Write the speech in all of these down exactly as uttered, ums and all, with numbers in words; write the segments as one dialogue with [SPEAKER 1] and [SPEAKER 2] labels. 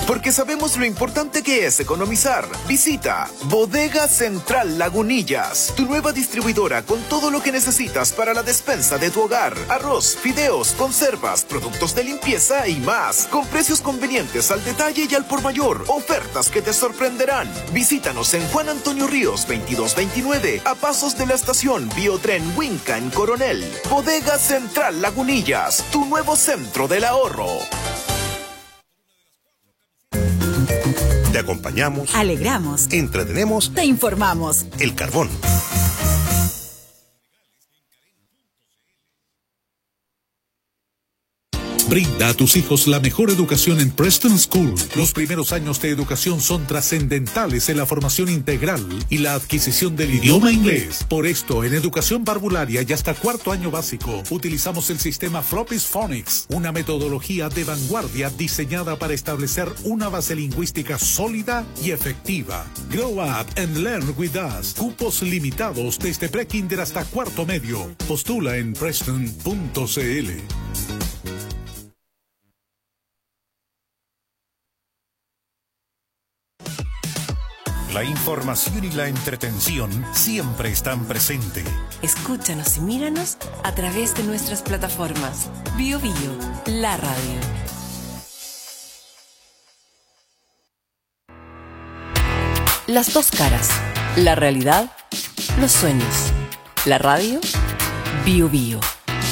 [SPEAKER 1] Porque sabemos lo importante que es economizar. Visita Bodega Central Lagunillas, tu nueva distribuidora con todo lo que necesitas para la despensa de tu hogar. Arroz, fideos, conservas, productos de limpieza y más. Con precios convenientes al detalle y al por mayor. Ofertas que te sorprenderán. Visítanos en Juan Antonio Ríos veintidós veintinueve, a pasos de la estación Biotren Huinca en Coronel. Bodega Central Lagunillas, tu nuevo centro del ahorro.
[SPEAKER 2] Te acompañamos,
[SPEAKER 3] alegramos,
[SPEAKER 2] entretenemos,
[SPEAKER 3] te informamos.
[SPEAKER 2] El Carbón.
[SPEAKER 4] Brinda a tus hijos la mejor educación en Preston School. Los primeros años de educación son trascendentales en la formación integral y la adquisición del idioma inglés. Por esto, en educación parvularia y hasta cuarto año básico, utilizamos el sistema Floppy's Phonics, una metodología de vanguardia diseñada para establecer una base lingüística sólida y efectiva. Grow up and learn with us. Cupos limitados desde pre-kinder hasta cuarto medio. Postula en preston punto c l.
[SPEAKER 5] La información y la entretención siempre están presentes.
[SPEAKER 6] Escúchanos y míranos a través de nuestras plataformas. Bio Bio, la radio. Las dos caras. La realidad, los sueños. La radio, Bio Bio.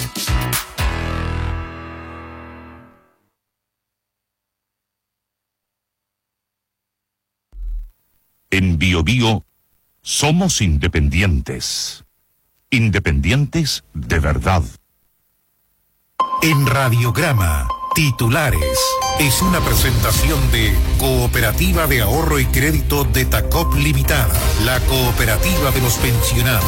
[SPEAKER 7] En Bio Bio somos independientes. Independientes de verdad.
[SPEAKER 5] En Radiograma, titulares. Es una presentación de Cooperativa de Ahorro y Crédito de Tacop Limitada, la cooperativa de los pensionados.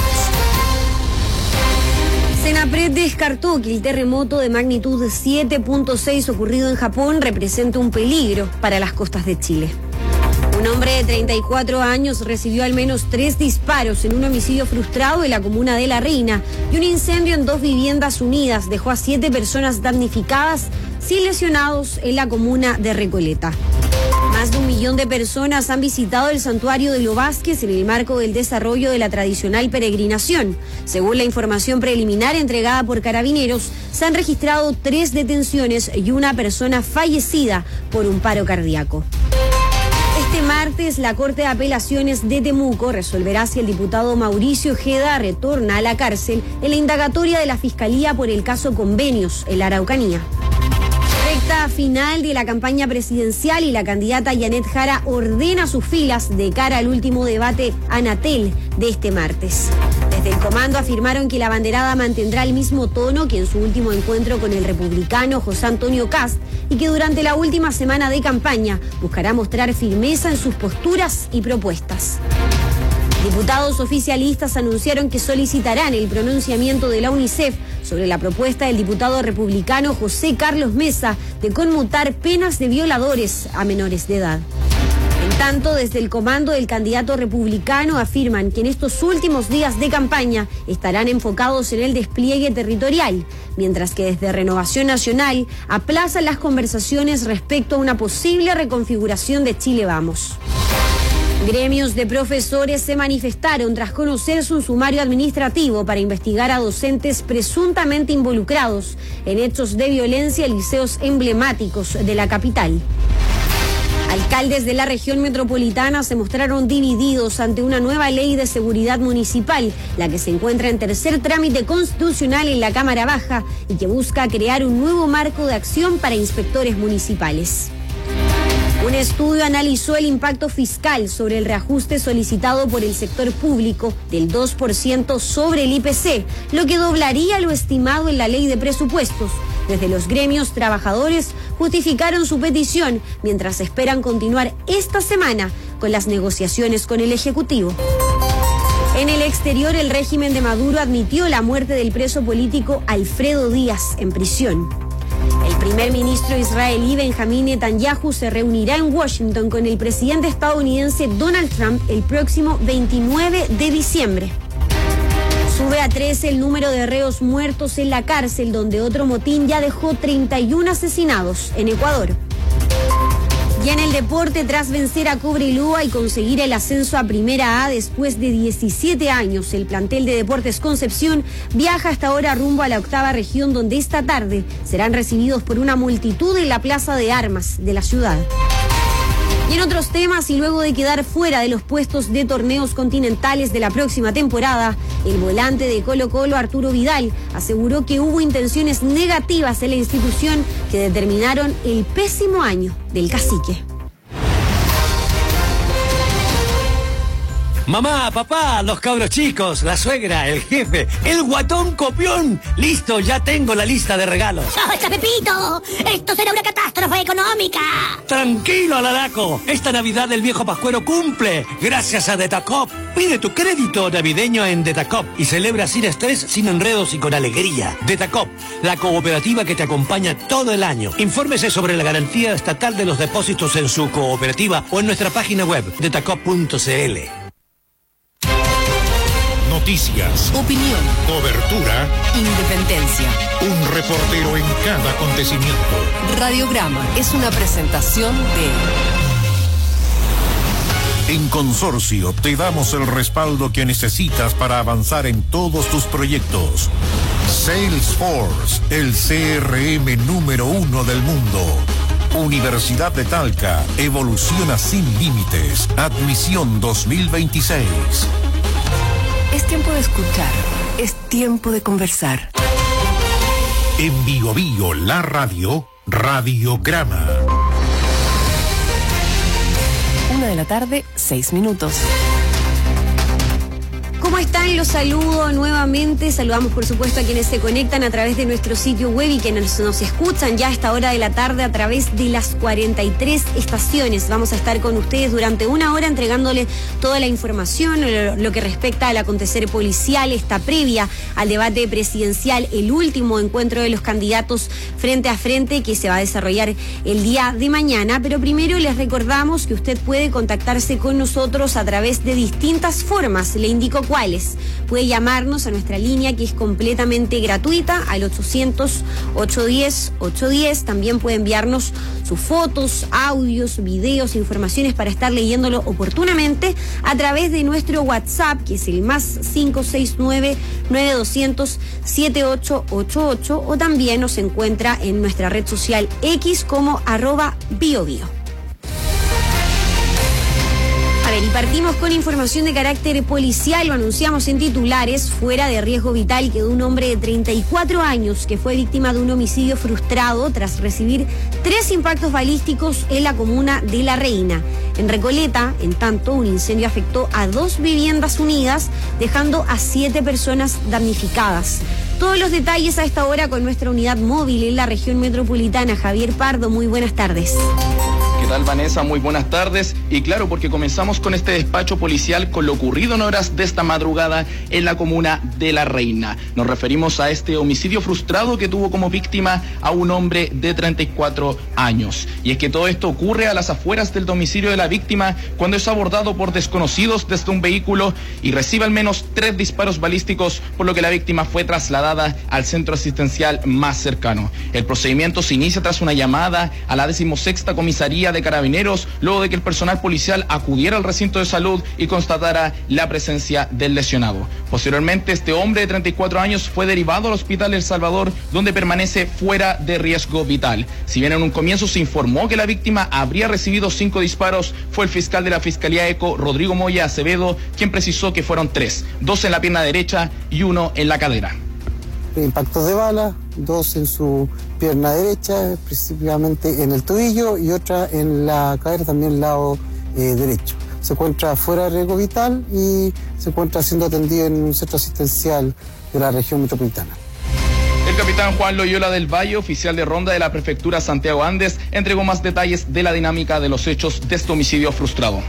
[SPEAKER 8] Senapred descartó que el terremoto de magnitud siete punto seis ocurrido en Japón representa un peligro para las costas de Chile. Un hombre de treinta y cuatro años recibió al menos tres disparos en un homicidio frustrado en la comuna de La Reina y un incendio en dos viviendas unidas dejó a siete personas damnificadas sin lesionados en la comuna de Recoleta. Más de un millón de personas han visitado el santuario de Lo Vázquez en el marco del desarrollo de la tradicional peregrinación. Según la información preliminar entregada por Carabineros, se han registrado tres detenciones y una persona fallecida por un paro cardíaco. Este martes, la Corte de Apelaciones de Temuco resolverá si el diputado Mauricio Ojeda retorna a la cárcel en la indagatoria de la Fiscalía por el caso Convenios en la Araucanía. Recta final de la campaña presidencial y la candidata Yanet Jara ordena sus filas de cara al último debate Anatel de este martes. Desde el comando afirmaron que la abanderada mantendrá el mismo tono que en su último encuentro con el republicano José Antonio Kast y que durante la última semana de campaña buscará mostrar firmeza en sus posturas y propuestas. Diputados oficialistas anunciaron que solicitarán el pronunciamiento de la UNICEF sobre la propuesta del diputado republicano José Carlos Mesa de conmutar penas de violadores a menores de edad. En tanto, desde el comando del candidato republicano afirman que en estos últimos días de campaña estarán enfocados en el despliegue territorial, mientras que desde Renovación Nacional aplazan las conversaciones respecto a una posible reconfiguración de Chile Vamos. Gremios de profesores se manifestaron tras conocerse un sumario administrativo para investigar a docentes presuntamente involucrados en hechos de violencia en liceos emblemáticos de la capital. Alcaldes de la región metropolitana se mostraron divididos ante una nueva ley de seguridad municipal, la que se encuentra en tercer trámite constitucional en la Cámara Baja y que busca crear un nuevo marco de acción para inspectores municipales. Un estudio analizó el impacto fiscal sobre el reajuste solicitado por el sector público del dos por ciento sobre el I P C, lo que doblaría lo estimado en la ley de presupuestos. Desde los gremios trabajadores justificaron su petición, mientras esperan continuar esta semana con las negociaciones con el Ejecutivo. En el exterior, el régimen de Maduro admitió la muerte del preso político Alfredo Díaz en prisión. El primer ministro israelí Benjamín Netanyahu se reunirá en Washington con el presidente estadounidense Donald Trump el próximo veintinueve de diciembre. Sube a trece el número de reos muertos en la cárcel, donde otro motín ya dejó treinta y uno asesinados en Ecuador. Y en el deporte, tras vencer a Cobreloa y conseguir el ascenso a Primera A después de diecisiete años, el plantel de Deportes Concepción viaja hasta ahora rumbo a la octava región, donde esta tarde serán recibidos por una multitud en la Plaza de Armas de la ciudad. Y en otros temas, y luego de quedar fuera de los puestos de torneos continentales de la próxima temporada, el volante de Colo-Colo, Arturo Vidal, aseguró que hubo intenciones negativas en la institución que determinaron el pésimo año del cacique.
[SPEAKER 3] Mamá, papá, los cabros chicos, la suegra, el jefe, el guatón copión. Listo, ya tengo la lista de regalos.
[SPEAKER 9] ¡Basta, Pepito! ¡Esto será una catástrofe económica!
[SPEAKER 3] Tranquilo, Alaraco. Esta Navidad el viejo Pascuero cumple, gracias a Detacop. Pide tu crédito navideño en Detacop y celebra sin estrés, sin enredos y con alegría. Detacop, la cooperativa que te acompaña todo el año. Infórmese sobre la garantía estatal de los depósitos en su cooperativa o en nuestra página web, detacop punto c l.
[SPEAKER 5] Noticias,
[SPEAKER 6] Opinión,
[SPEAKER 5] cobertura,
[SPEAKER 6] independencia.
[SPEAKER 5] un reportero en cada acontecimiento.
[SPEAKER 6] Radiograma es una presentación de...
[SPEAKER 5] En Consorcio te damos el respaldo que necesitas para avanzar en todos tus proyectos. Salesforce, el C R M número uno del mundo. Universidad de Talca, evoluciona sin límites. Admisión dos mil veintiséis.
[SPEAKER 6] Es tiempo de escuchar, es tiempo de conversar.
[SPEAKER 5] En Bio Bio, la radio, Radiograma.
[SPEAKER 6] Una de la tarde, seis minutos.
[SPEAKER 8] ¿Cómo están? Los saludo nuevamente. Saludamos, por supuesto, a quienes se conectan a través de nuestro sitio web y quienes nos escuchan ya a esta hora de la tarde a través de las cuarenta y tres estaciones. Vamos a estar con ustedes durante una hora entregándoles toda la información, lo, lo que respecta al acontecer policial, esta previa al debate presidencial, el último encuentro de los candidatos frente a frente que se va a desarrollar el día de mañana. Pero primero les recordamos que usted puede contactarse con nosotros a través de distintas formas. Le indico cuáles. Puede llamarnos a nuestra línea que es completamente gratuita al ochocientos, ochocientos diez, ochocientos diez. También puede enviarnos sus fotos, audios, videos, informaciones para estar leyéndolo oportunamente a través de nuestro WhatsApp, que es el más cinco seis nueve, nueve dos cero cero, siete ocho ocho ocho, o también nos encuentra en nuestra red social X como arroba biobio. A ver, y partimos con información de carácter policial. Lo anunciamos en titulares. Fuera de riesgo vital quedó un hombre de treinta y cuatro años que fue víctima de un homicidio frustrado tras recibir tres impactos balísticos en la comuna de La Reina. En Recoleta, en tanto, un incendio afectó a dos viviendas unidas, dejando a siete personas damnificadas. Todos los detalles a esta hora con nuestra unidad móvil en la región metropolitana. Javier Pardo, muy buenas tardes.
[SPEAKER 10] ¿Qué tal, Vanessa? Muy buenas tardes. Y claro, porque comenzamos con este despacho policial con lo ocurrido en horas de esta madrugada en la comuna de La Reina. Nos referimos a este homicidio frustrado que tuvo como víctima a un hombre de treinta y cuatro años. Y es que todo esto ocurre a las afueras del domicilio de la víctima cuando es abordado por desconocidos desde un vehículo y recibe al menos tres disparos balísticos, por lo que la víctima fue trasladada al centro asistencial más cercano. El procedimiento se inicia tras una llamada a la decimosexta comisaría de Carabineros, luego de que el personal policial acudiera al recinto de salud y constatara la presencia del lesionado. Posteriormente, este hombre de treinta y cuatro años fue derivado al Hospital El Salvador, donde permanece fuera de riesgo vital. Si bien en un comienzo se informó que la víctima habría recibido cinco disparos, fue el fiscal de la Fiscalía ECO, Rodrigo Moya Acevedo, quien precisó que fueron tres, dos en la pierna derecha y uno en la cadera.
[SPEAKER 11] Impactos de bala, dos en su pierna derecha, específicamente en el tobillo, y otra en la cadera, también el lado eh, derecho. Se encuentra fuera de riesgo vital y se encuentra siendo atendido en un centro asistencial de la región metropolitana.
[SPEAKER 10] El capitán Juan Loyola del Valle, oficial de ronda de la prefectura Santiago Andes, entregó más detalles de la dinámica de los hechos de este homicidio frustrado.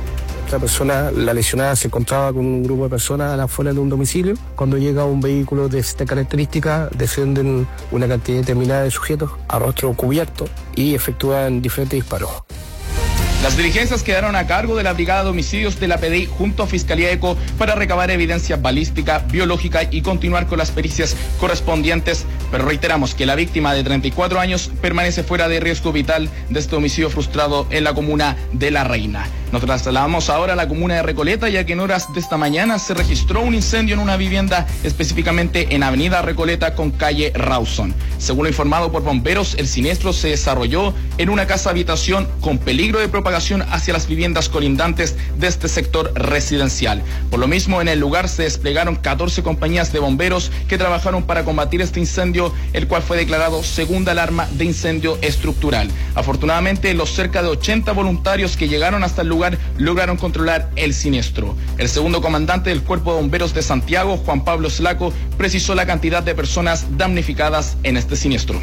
[SPEAKER 12] La persona, la lesionada, se encontraba con un grupo de personas a la afuera de un domicilio. Cuando llega un vehículo de esta característica, descienden una cantidad determinada de sujetos a rostro cubierto y efectúan diferentes disparos.
[SPEAKER 10] Las diligencias quedaron a cargo de la Brigada de Homicidios de la P D I junto a Fiscalía ECO para recabar evidencia balística, biológica y continuar con las pericias correspondientes, pero reiteramos que la víctima de treinta y cuatro años permanece fuera de riesgo vital de este homicidio frustrado en la comuna de La Reina. Nos trasladamos ahora a la comuna de Recoleta, ya que en horas de esta mañana se registró un incendio en una vivienda, específicamente en Avenida Recoleta con calle Rawson. Según lo informado por bomberos, el siniestro se desarrolló en una casa habitación con peligro de propagación hacia las viviendas colindantes de este sector residencial. Por lo mismo, en el lugar se desplegaron catorce compañías de bomberos que trabajaron para combatir este incendio, el cual fue declarado segunda alarma de incendio estructural. Afortunadamente, los cerca de ochenta voluntarios que llegaron hasta el lugar lograron controlar el siniestro. El segundo comandante del Cuerpo de Bomberos de Santiago, Juan Pablo Slaco, precisó la cantidad de personas damnificadas en este siniestro.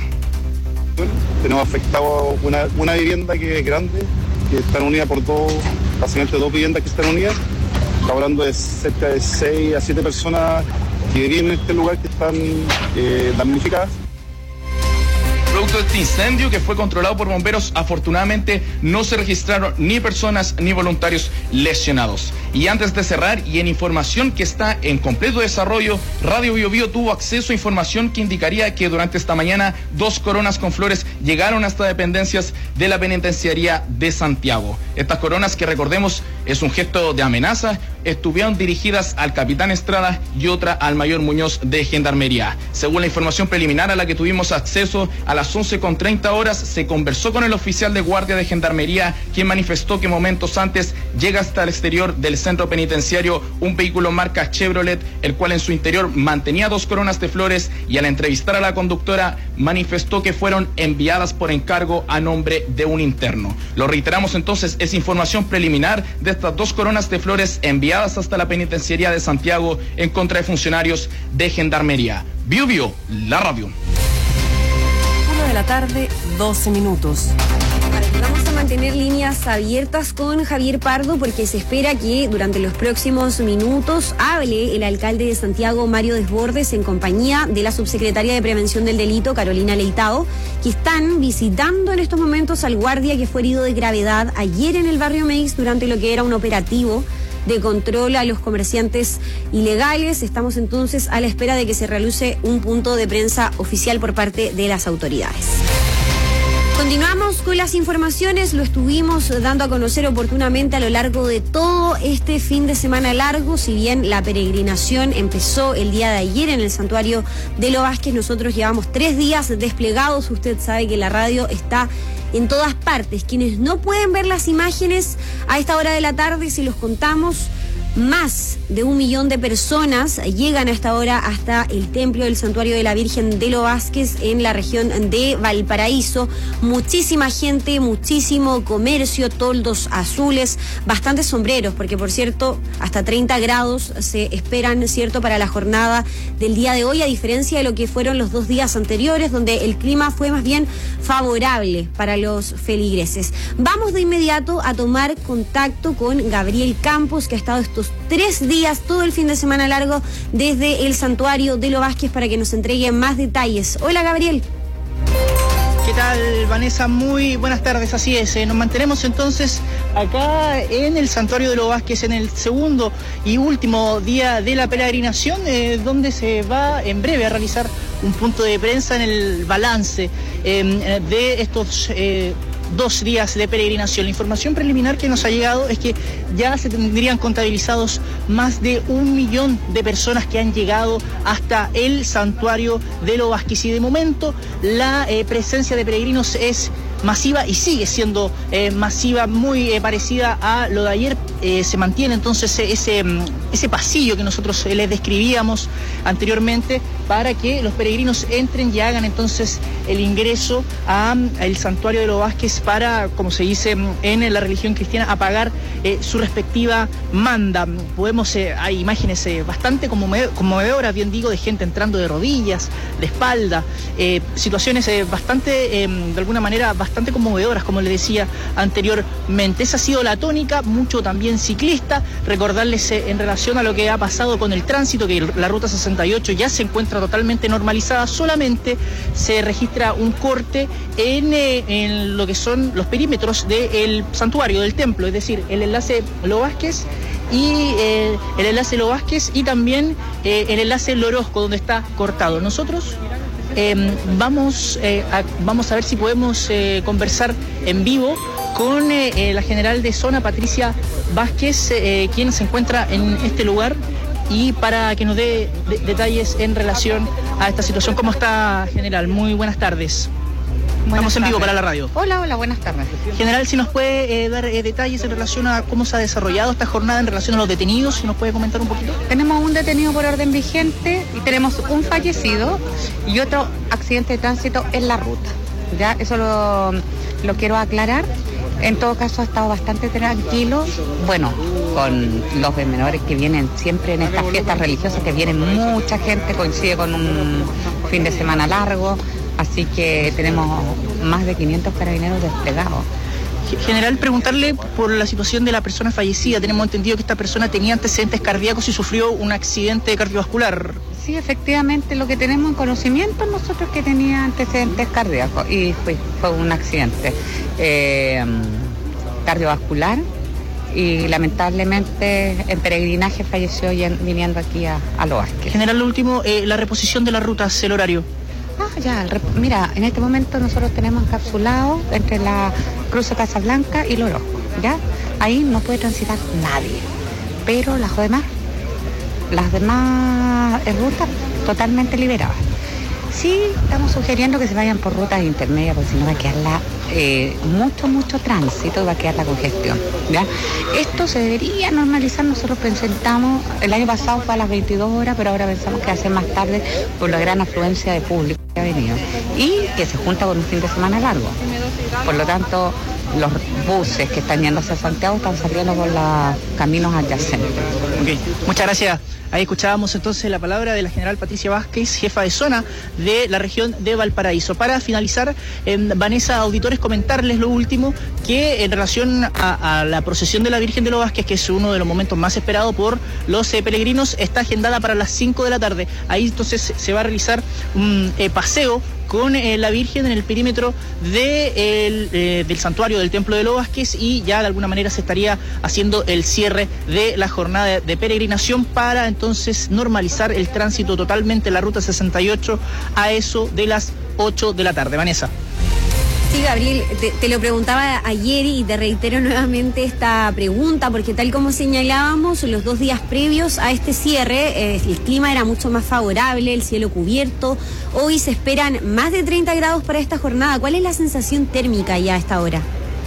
[SPEAKER 13] Tenemos afectado una, una vivienda que es grande, que están unidas por dos, básicamente dos viviendas que están unidas. Está hablando de cerca de seis a siete personas que viven en este lugar que están eh, damnificadas.
[SPEAKER 10] Producto de este incendio, que fue controlado por bomberos, afortunadamente no se registraron ni personas ni voluntarios lesionados. Y antes de cerrar, y en información que está en completo desarrollo, Radio Bio Bio tuvo acceso a información que indicaría que durante esta mañana dos coronas con flores llegaron hasta dependencias de la penitenciaría de Santiago. Estas coronas, que recordemos es un gesto de amenaza, estuvieron dirigidas al capitán Estrada y otra al mayor Muñoz de Gendarmería. Según la información preliminar a la que tuvimos acceso, a las once con treinta horas se conversó con el oficial de guardia de Gendarmería, quien manifestó que momentos antes llega hasta el exterior del centro penitenciario un vehículo marca Chevrolet, el cual en su interior mantenía dos coronas de flores, y al entrevistar a la conductora manifestó que fueron enviadas por encargo a nombre de un interno. Lo reiteramos entonces, es información preliminar de estas dos coronas de flores enviadas hasta la penitenciaría de Santiago en contra de funcionarios de Gendarmería. Bio Bio, la radio.
[SPEAKER 6] Una de la tarde, doce minutos.
[SPEAKER 8] Vamos a mantener líneas abiertas con Javier Pardo, porque se espera que durante los próximos minutos hable el alcalde de Santiago, Mario Desbordes, en compañía de la subsecretaria de Prevención del Delito, Carolina Leitao, que están visitando en estos momentos al guardia que fue herido de gravedad ayer en el barrio Meix durante lo que era un operativo de control a los comerciantes ilegales. Estamos entonces a la espera de que se realice un punto de prensa oficial por parte de las autoridades. Continuamos con las informaciones, lo estuvimos dando a conocer oportunamente a lo largo de todo este fin de semana largo. Si bien la peregrinación empezó el día de ayer en el santuario de Lo Vázquez, nosotros llevamos tres días desplegados. Usted sabe que la radio está en todas partes. Quienes no pueden ver las imágenes a esta hora de la tarde, se los contamos. Más de un millón de personas llegan a esta hora hasta el templo del Santuario de la Virgen de Lo Vázquez en la región de Valparaíso. Muchísima gente, muchísimo comercio, toldos azules, bastantes sombreros, porque por cierto, hasta treinta grados se esperan, cierto, para la jornada del día de hoy, a diferencia de lo que fueron los dos días anteriores, donde el clima fue más bien favorable para los feligreses. Vamos de inmediato a tomar contacto con Gabriel Campos, que ha estado estos tres días, todo el fin de semana largo, desde el Santuario de Lo Vázquez, para que nos entregue más detalles. Hola, Gabriel.
[SPEAKER 14] ¿Qué tal, Vanessa? Muy buenas tardes, así es. Eh, nos mantenemos entonces acá en el Santuario de Lo Vázquez en el segundo y último día de la peregrinación, eh, donde se va en breve a realizar un punto de prensa en el balance eh, de estos eh, dos días de peregrinación. La información preliminar que nos ha llegado es que ya se tendrían contabilizados más de un millón de personas que han llegado hasta el Santuario de Lo Vázquez, y de momento la eh, presencia de peregrinos es masiva y sigue siendo eh, masiva, muy eh, parecida a lo de ayer. Eh, se mantiene entonces ese, ese pasillo que nosotros eh, les describíamos anteriormente, para que los peregrinos entren y hagan entonces el ingreso al Santuario de Lo Vázquez para, como se dice en la religión cristiana, a pagar eh, su respectiva manda. Podemos, eh, hay imágenes eh, bastante conmovedoras, bien digo, de gente entrando de rodillas, de espalda, eh, situaciones eh, bastante, eh, de alguna manera, bastante bastante conmovedoras, como les decía anteriormente. Esa ha sido la tónica, mucho también ciclista. Recordarles eh, en relación a lo que ha pasado con el tránsito, que la ruta sesenta y ocho ya se encuentra totalmente normalizada, solamente se registra un corte en, eh, en lo que son los perímetros del santuario, del templo, es decir, el enlace Lo Vázquez y eh, el enlace Lo Vázquez y también eh, el enlace Lorozco, donde está cortado. Nosotros eh, vamos, eh, a, vamos a ver si podemos eh, conversar en vivo con eh, eh, la general de zona, Patricia Vázquez, eh, quien se encuentra en este lugar, y para que nos dé de, detalles en relación a esta situación. ¿Cómo está, general? Muy buenas tardes. Estamos en vivo para la radio.
[SPEAKER 15] Hola, hola, buenas tardes.
[SPEAKER 14] General, si nos puede eh, dar eh, detalles en relación a cómo se ha desarrollado esta jornada en relación a los detenidos, si nos puede comentar un poquito.
[SPEAKER 15] Tenemos un detenido por orden vigente y tenemos un fallecido y otro accidente de tránsito en la ruta. Ya, eso lo, lo quiero aclarar. En todo caso ha estado bastante tranquilo, bueno, con los menores que vienen siempre en estas fiestas religiosas, que vienen mucha gente, coincide con un fin de semana largo. Así que tenemos más de quinientos carabineros desplegados.
[SPEAKER 14] General, preguntarle por la situación de la persona fallecida. Tenemos entendido que esta persona tenía antecedentes cardíacos y sufrió un accidente cardiovascular.
[SPEAKER 15] Sí, efectivamente, lo que tenemos en conocimiento nosotros es que tenía antecedentes cardíacos y fue, fue un accidente eh, cardiovascular y lamentablemente en peregrinaje falleció viniendo aquí a, a Lo Vázquez.
[SPEAKER 14] General, lo último, eh, la reposición de las rutas, el horario.
[SPEAKER 15] Ah, ya, mira, en este momento nosotros tenemos encapsulado entre la Cruce Casablanca y Lorozco, ¿ya? Ahí no puede transitar nadie, pero las demás, las demás rutas totalmente liberadas. Sí, estamos sugiriendo que se vayan por rutas intermedias, porque si no va a quedar la, eh, mucho, mucho tránsito y va a quedar la congestión, ¿ya? Esto se debería normalizar. Nosotros presentamos, el año pasado fue a las veintidós horas, pero ahora pensamos que va a ser más tarde por la gran afluencia de público que ha venido y que se junta con un fin de semana largo. Por lo tanto, los buses que están yendo hacia Santiago están saliendo por los caminos adyacentes.
[SPEAKER 14] Okay. Muchas gracias. Ahí escuchábamos entonces la palabra de la general Patricia Vázquez, jefa de zona de la región de Valparaíso. Para finalizar, eh, Vanessa, auditores, comentarles lo último, que en relación a, a la procesión de la Virgen de Lo Vázquez, que es uno de los momentos más esperados por los eh, peregrinos, está agendada para las cinco de la tarde. Ahí entonces se va a realizar un eh, paseo con eh, la Virgen en el perímetro de el, eh, del santuario del Templo de Lo Vázquez, y ya de alguna manera se estaría haciendo el cierre de la jornada de, de peregrinación para entonces normalizar el tránsito totalmente en la ruta sesenta y ocho a eso de las ocho de la tarde. Vanessa.
[SPEAKER 8] Sí, Gabriel, te, te lo preguntaba ayer y te reitero nuevamente esta pregunta, porque tal como señalábamos, los dos días previos a este cierre, eh, el clima era mucho más favorable, el cielo cubierto. Hoy se esperan más de treinta grados para esta jornada. ¿Cuál es la sensación térmica ya a esta hora?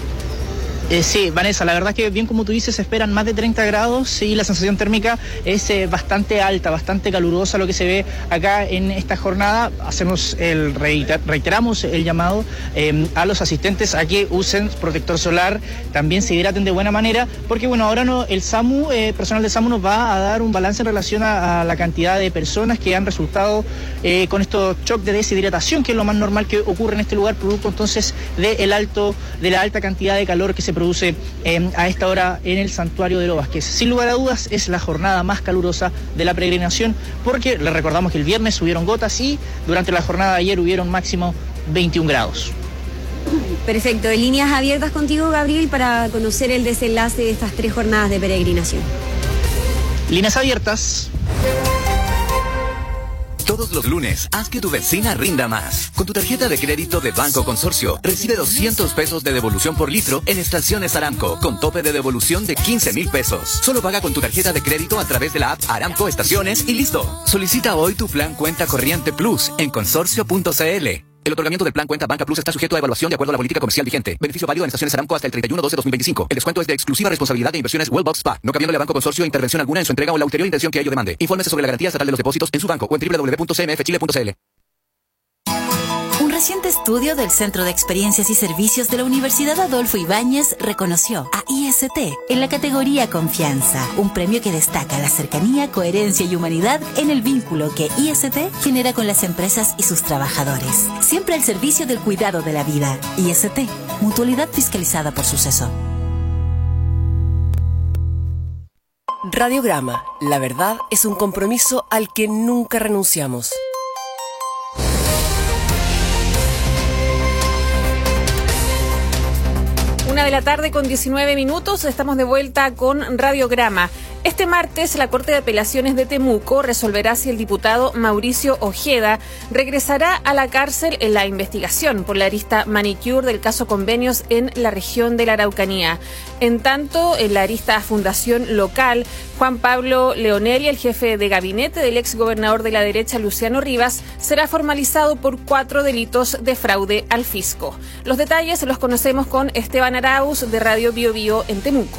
[SPEAKER 14] Eh, sí, Vanessa, la verdad que bien como tú dices, se esperan más de treinta grados y la sensación térmica es eh, bastante alta, bastante calurosa lo que se ve acá en esta jornada. Hacemos el reiter, reiteramos el llamado eh, a los asistentes a que usen protector solar, también se hidraten de buena manera, porque bueno, ahora no, el SAMU, eh, personal de SAMU nos va a dar un balance en relación a, a la cantidad de personas que han resultado eh, con estos shock de deshidratación, que es lo más normal que ocurre en este lugar, producto entonces de el alto, de la alta cantidad de calor que se produce eh, a esta hora en el santuario de Lo Vázquez. Sin lugar a dudas es la jornada más calurosa de la peregrinación, porque les recordamos que el viernes hubieron gotas y durante la jornada de ayer hubieron máximo veintiún grados.
[SPEAKER 8] Perfecto, en líneas abiertas contigo, Gabriel, para conocer el desenlace de estas tres jornadas de peregrinación.
[SPEAKER 14] Líneas abiertas.
[SPEAKER 16] Todos los lunes, haz que tu benzina rinda más. Con tu tarjeta de crédito de Banco Consorcio, recibe doscientos pesos de devolución por litro en estaciones Aramco, con tope de devolución de quince mil pesos. Solo paga con tu tarjeta de crédito a través de la app Aramco Estaciones y listo. Solicita hoy tu plan Cuenta Corriente Plus en consorcio punto c l. El otorgamiento del plan Cuenta Banca Plus está sujeto a evaluación de acuerdo a la política comercial vigente. Beneficio válido en estaciones Aramco hasta el treinta y uno de doce de dos mil veinticinco. El descuento es de exclusiva responsabilidad de Inversiones Wellbox Spa, no cabiéndole a Banco Consorcio intervención alguna en su entrega o la ulterior intención que ello demande. Infórmese sobre la garantía estatal de los depósitos en su banco o en doble u doble u doble u punto c m f chile punto c l.
[SPEAKER 17] Un reciente reciente estudio del Centro de Experiencias y Servicios de la Universidad Adolfo Ibáñez reconoció a I S T en la categoría Confianza, un premio que destaca la cercanía, coherencia y humanidad en el vínculo que I S T genera con las empresas y sus trabajadores. Siempre al servicio del cuidado de la vida. I S T, mutualidad fiscalizada por Suceso.
[SPEAKER 18] Radiograma, la verdad es un compromiso al que nunca renunciamos.
[SPEAKER 19] Una de la tarde con diecinueve minutos, estamos de vuelta con Radiograma. Este martes, la Corte de Apelaciones de Temuco resolverá si el diputado Mauricio Ojeda regresará a la cárcel en la investigación por la arista Manicure del caso Convenios en la región de la Araucanía. En tanto, en la arista Fundación Local, Juan Pablo Leonelli, el jefe de gabinete del ex gobernador de la derecha Luciano Rivas, será formalizado por cuatro delitos de fraude al fisco. Los detalles los conocemos con Esteban Arauz de Radio Bio Bio en Temuco.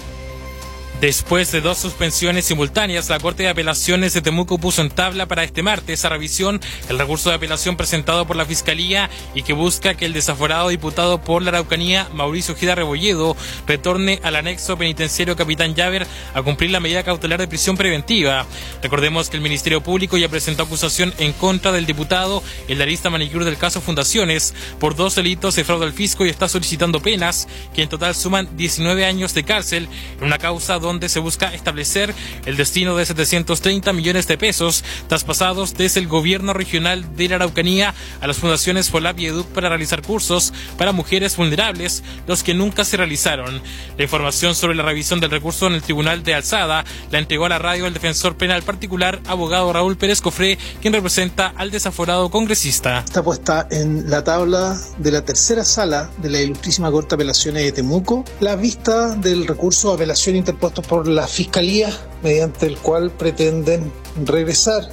[SPEAKER 20] Después de dos suspensiones simultáneas, la Corte de Apelaciones de Temuco puso en tabla para este martes a revisión el recurso de apelación presentado por la Fiscalía y que busca que el desaforado diputado por la Araucanía, Mauricio Ojeda Rebolledo, retorne al anexo penitenciario Capitán Llaver a cumplir la medida cautelar de prisión preventiva. Recordemos que el Ministerio Público ya presentó acusación en contra del diputado en la lista Manicure del caso Fundaciones por dos delitos de fraude al fisco y está solicitando penas que en total suman diecinueve años de cárcel en una causa donde donde se busca establecer el destino de setecientos treinta millones de pesos traspasados desde el gobierno regional de la Araucanía a las fundaciones FOLAP y EDUC para realizar cursos para mujeres vulnerables, los que nunca se realizaron. La información sobre la revisión del recurso en el Tribunal de Alzada la entregó a la radio el defensor penal particular, abogado Raúl Pérez Cofré, quien representa al desaforado congresista.
[SPEAKER 21] Está puesta en la tabla de la tercera sala de la Ilustrísima Corte de Apelaciones de Temuco la vista del recurso de apelación interpuesto por la Fiscalía, mediante el cual pretenden regresar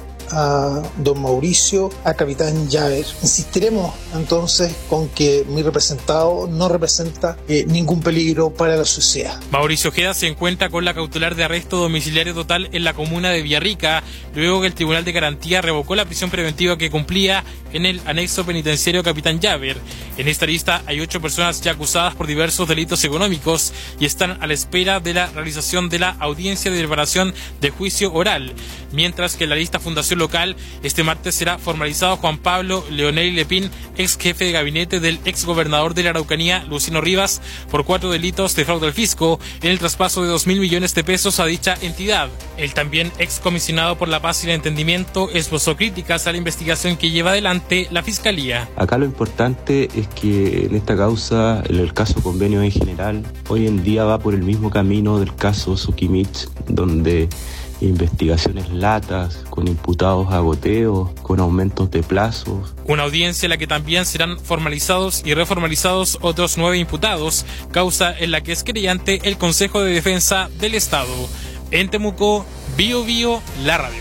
[SPEAKER 21] a don Mauricio a Capitán Llaver. Insistiremos entonces con que mi representado no representa eh, ningún peligro para la sociedad.
[SPEAKER 20] Mauricio Ojeda se encuentra con la cautelar de arresto domiciliario total en la comuna de Villarrica, luego que el Tribunal de Garantía revocó la prisión preventiva que cumplía en el anexo penitenciario Capitán Llaver. En esta lista hay ocho personas ya acusadas por diversos delitos económicos y están a la espera de la realización de la audiencia de deliberación de juicio oral, mientras que en la lista Fundación Local, este martes será formalizado Juan Pablo Leonelli Lepín, ex jefe de gabinete del ex gobernador de la Araucanía, Luciano Rivas, por cuatro delitos de fraude al fisco en el traspaso de dos mil millones de pesos a dicha entidad. El también ex comisionado por la paz y el entendimiento esbozó críticas a la investigación que lleva adelante la Fiscalía.
[SPEAKER 22] Acá lo importante es que en esta causa, en el caso Convenio en general, hoy en día va por el mismo camino del caso Sokimich, donde investigaciones latas, con imputados a goteo, con aumentos de plazos.
[SPEAKER 20] Una audiencia en la que también serán formalizados y reformalizados otros nueve imputados, causa en la que es querellante el Consejo de Defensa del Estado. En Temuco, Bio Bio, la radio.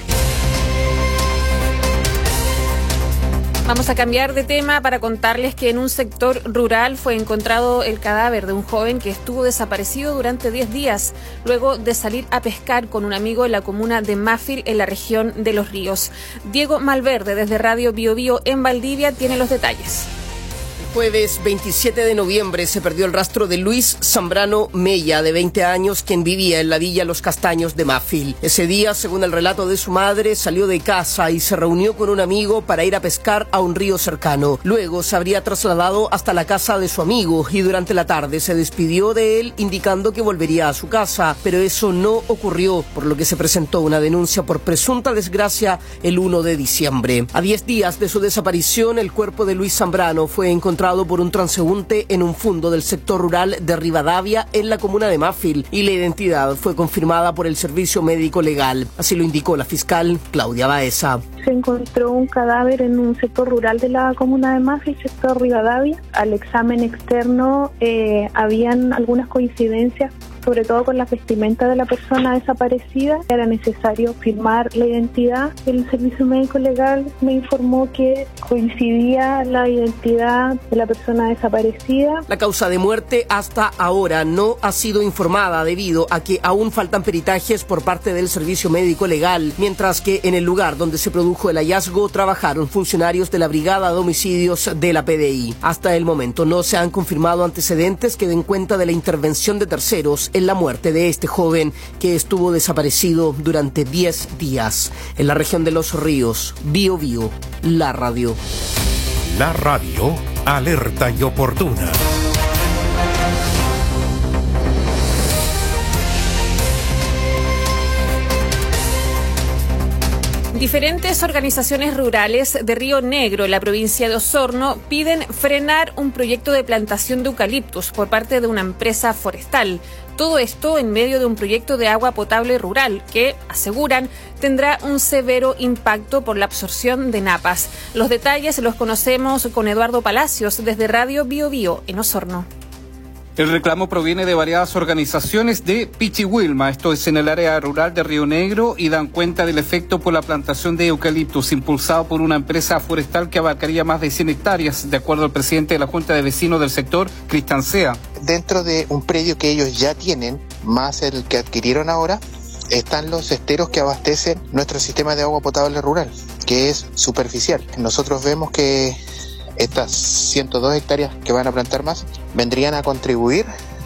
[SPEAKER 19] Vamos a cambiar de tema para contarles que en un sector rural fue encontrado el cadáver de un joven que estuvo desaparecido durante diez días, luego de salir a pescar con un amigo en la comuna de Mafil, en la región de Los Ríos. Diego Malverde, desde Radio Bio Bio en Valdivia, tiene los detalles.
[SPEAKER 23] Jueves veintisiete de noviembre se perdió el rastro de Luis Zambrano Mella, de veinte años, quien vivía en la villa Los Castaños de Mafil. Ese día, según el relato de su madre, salió de casa y se reunió con un amigo para ir a pescar a un río cercano. Luego se habría trasladado hasta la casa de su amigo y durante la tarde se despidió de él indicando que volvería a su casa, pero eso no ocurrió, por lo que se presentó una denuncia por presunta desgracia el uno de diciembre. A diez días de su desaparición, el cuerpo de Luis Zambrano fue encontrado por un transeúnte en un fundo del sector rural de Rivadavia, en la comuna de Mafil, y la identidad fue confirmada por el Servicio Médico Legal. Así lo indicó la fiscal Claudia Baeza.
[SPEAKER 24] Se encontró un cadáver en un sector rural de la comuna de Mafil, sector Rivadavia. Al examen externo eh, habían algunas coincidencias, sobre todo con la vestimenta de la persona desaparecida. Era necesario firmar la identidad. El Servicio Médico Legal me informó que coincidía la identidad de la persona desaparecida.
[SPEAKER 23] La causa de muerte hasta ahora no ha sido informada debido a que aún faltan peritajes por parte del Servicio Médico Legal, mientras que en el lugar donde se produjo produjo el hallazgo trabajaron funcionarios de la Brigada de Homicidios de la P D I. Hasta el momento no se han confirmado antecedentes que den cuenta de la intervención de terceros en la muerte de este joven que estuvo desaparecido durante diez días. En la región de Los Ríos, Bío Bío, la radio.
[SPEAKER 5] La radio, alerta y oportuna.
[SPEAKER 19] Diferentes organizaciones rurales de Río Negro, en la provincia de Osorno, piden frenar un proyecto de plantación de eucaliptus por parte de una empresa forestal. Todo esto en medio de un proyecto de agua potable rural que, aseguran, tendrá un severo impacto por la absorción de napas. Los detalles los conocemos con Eduardo Palacios desde Radio Bío Bío en Osorno.
[SPEAKER 1] El reclamo proviene de variadas organizaciones de Pichihuilma, esto es en el área rural de Río Negro, y dan cuenta del efecto por la plantación de eucaliptus impulsado por una empresa forestal que abarcaría más de cien hectáreas, de acuerdo al presidente de la Junta de Vecinos del sector, Cristian Sea.
[SPEAKER 2] Dentro de un predio que ellos ya tienen, más el que adquirieron ahora, están los esteros que abastecen nuestro sistema de agua potable rural, que es superficial. Nosotros vemos que estas ciento dos hectáreas que van a plantar más vendrían a contribuir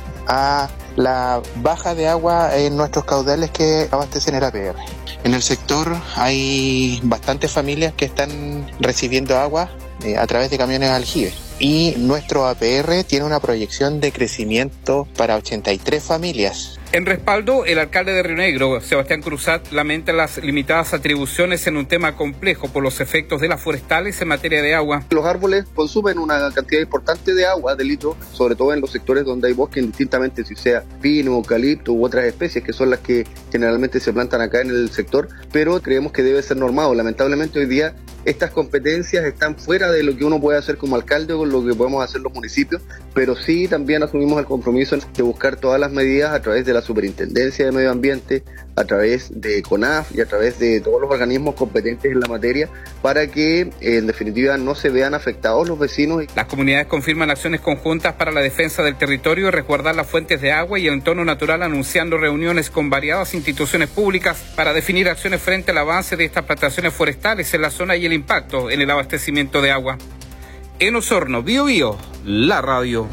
[SPEAKER 2] a la baja de agua en nuestros caudales que abastecen el A P R. En el sector hay bastantes familias que están recibiendo agua eh, a través de camiones de aljibe. Y nuestro A P R tiene una proyección de crecimiento para ochenta y tres familias.
[SPEAKER 1] En respaldo, el alcalde de Río Negro, Sebastián Cruzat, lamenta las limitadas atribuciones en un tema complejo por los efectos de las forestales en materia de agua.
[SPEAKER 4] Los árboles consumen una cantidad importante de agua, de litros, sobre todo en los sectores donde hay bosque, indistintamente si sea pino, eucalipto u otras especies, que son las que generalmente se plantan acá en el sector, pero creemos que debe ser normado. Lamentablemente hoy día estas competencias están fuera de lo que uno puede hacer como alcalde o con lo que podemos hacer los municipios, pero sí también asumimos el compromiso de buscar todas las medidas a través de la Superintendencia de Medio Ambiente, a través de CONAF y a través de todos los organismos competentes en la materia para que en definitiva no se vean afectados los vecinos.
[SPEAKER 1] Las comunidades confirman acciones conjuntas para la defensa del territorio y resguardar las fuentes de agua y el entorno natural, anunciando reuniones con variadas instituciones públicas para definir acciones frente al avance de estas plantaciones forestales en la zona y el impacto en el abastecimiento de agua. En Osorno, Bío Bío, la radio.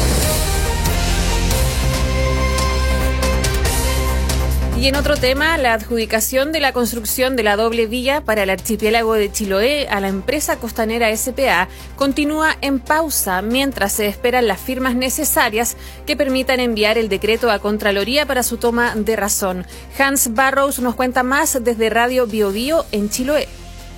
[SPEAKER 19] Y en otro tema, la adjudicación de la construcción de la doble vía para el archipiélago de Chiloé a la empresa costanera S P A continúa en pausa mientras se esperan las firmas necesarias que permitan enviar el decreto a Contraloría para su toma de razón. Hans Barrows nos cuenta más desde Radio Bío Bío en Chiloé.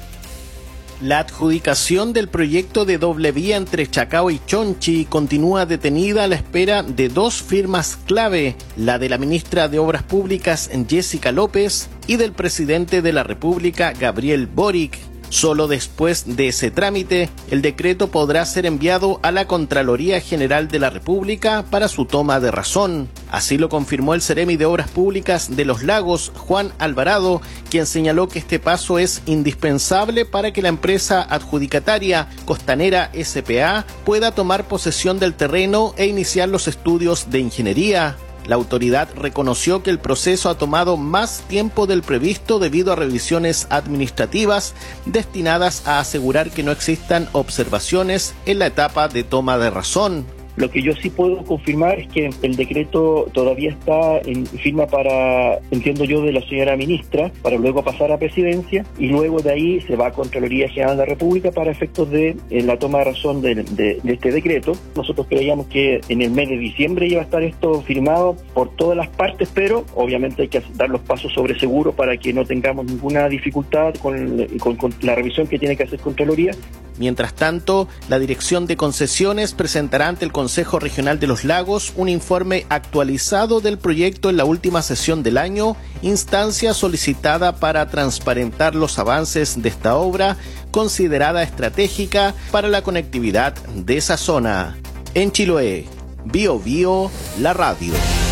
[SPEAKER 7] La adjudicación del proyecto de doble vía entre Chacao y Chonchi continúa detenida a la espera de dos firmas clave, la de la ministra de Obras Públicas Jessica López y del presidente de la República Gabriel Boric. Solo después de ese trámite, el decreto podrá ser enviado a la Contraloría General de la República para su toma de razón. Así lo confirmó el Seremi de Obras Públicas de Los Lagos, Juan Alvarado, quien señaló que este paso es indispensable para que la empresa adjudicataria Costanera S P A pueda tomar posesión del terreno e iniciar los estudios de ingeniería. La autoridad reconoció que el proceso ha tomado más tiempo del previsto debido a revisiones administrativas destinadas a asegurar que no existan observaciones en la etapa de toma de razón.
[SPEAKER 25] Lo que yo sí puedo confirmar es que el decreto todavía está en firma para, entiendo yo, de la señora ministra, para luego pasar a presidencia y luego de ahí se va a Contraloría General de la República para efectos de eh, la toma de razón de, de, de este decreto. Nosotros creíamos que en el mes de diciembre iba a estar esto firmado por todas las partes, pero obviamente hay que dar los pasos sobre seguro para que no tengamos ninguna dificultad con, con, con la revisión que tiene que hacer Contraloría.
[SPEAKER 7] Mientras tanto, la Dirección de Concesiones presentará ante el Consejo Regional de los Lagos un informe actualizado del proyecto en la última sesión del año, instancia solicitada para transparentar los avances de esta obra, considerada estratégica para la conectividad de esa zona. En Chiloé, Bío Bío, la radio.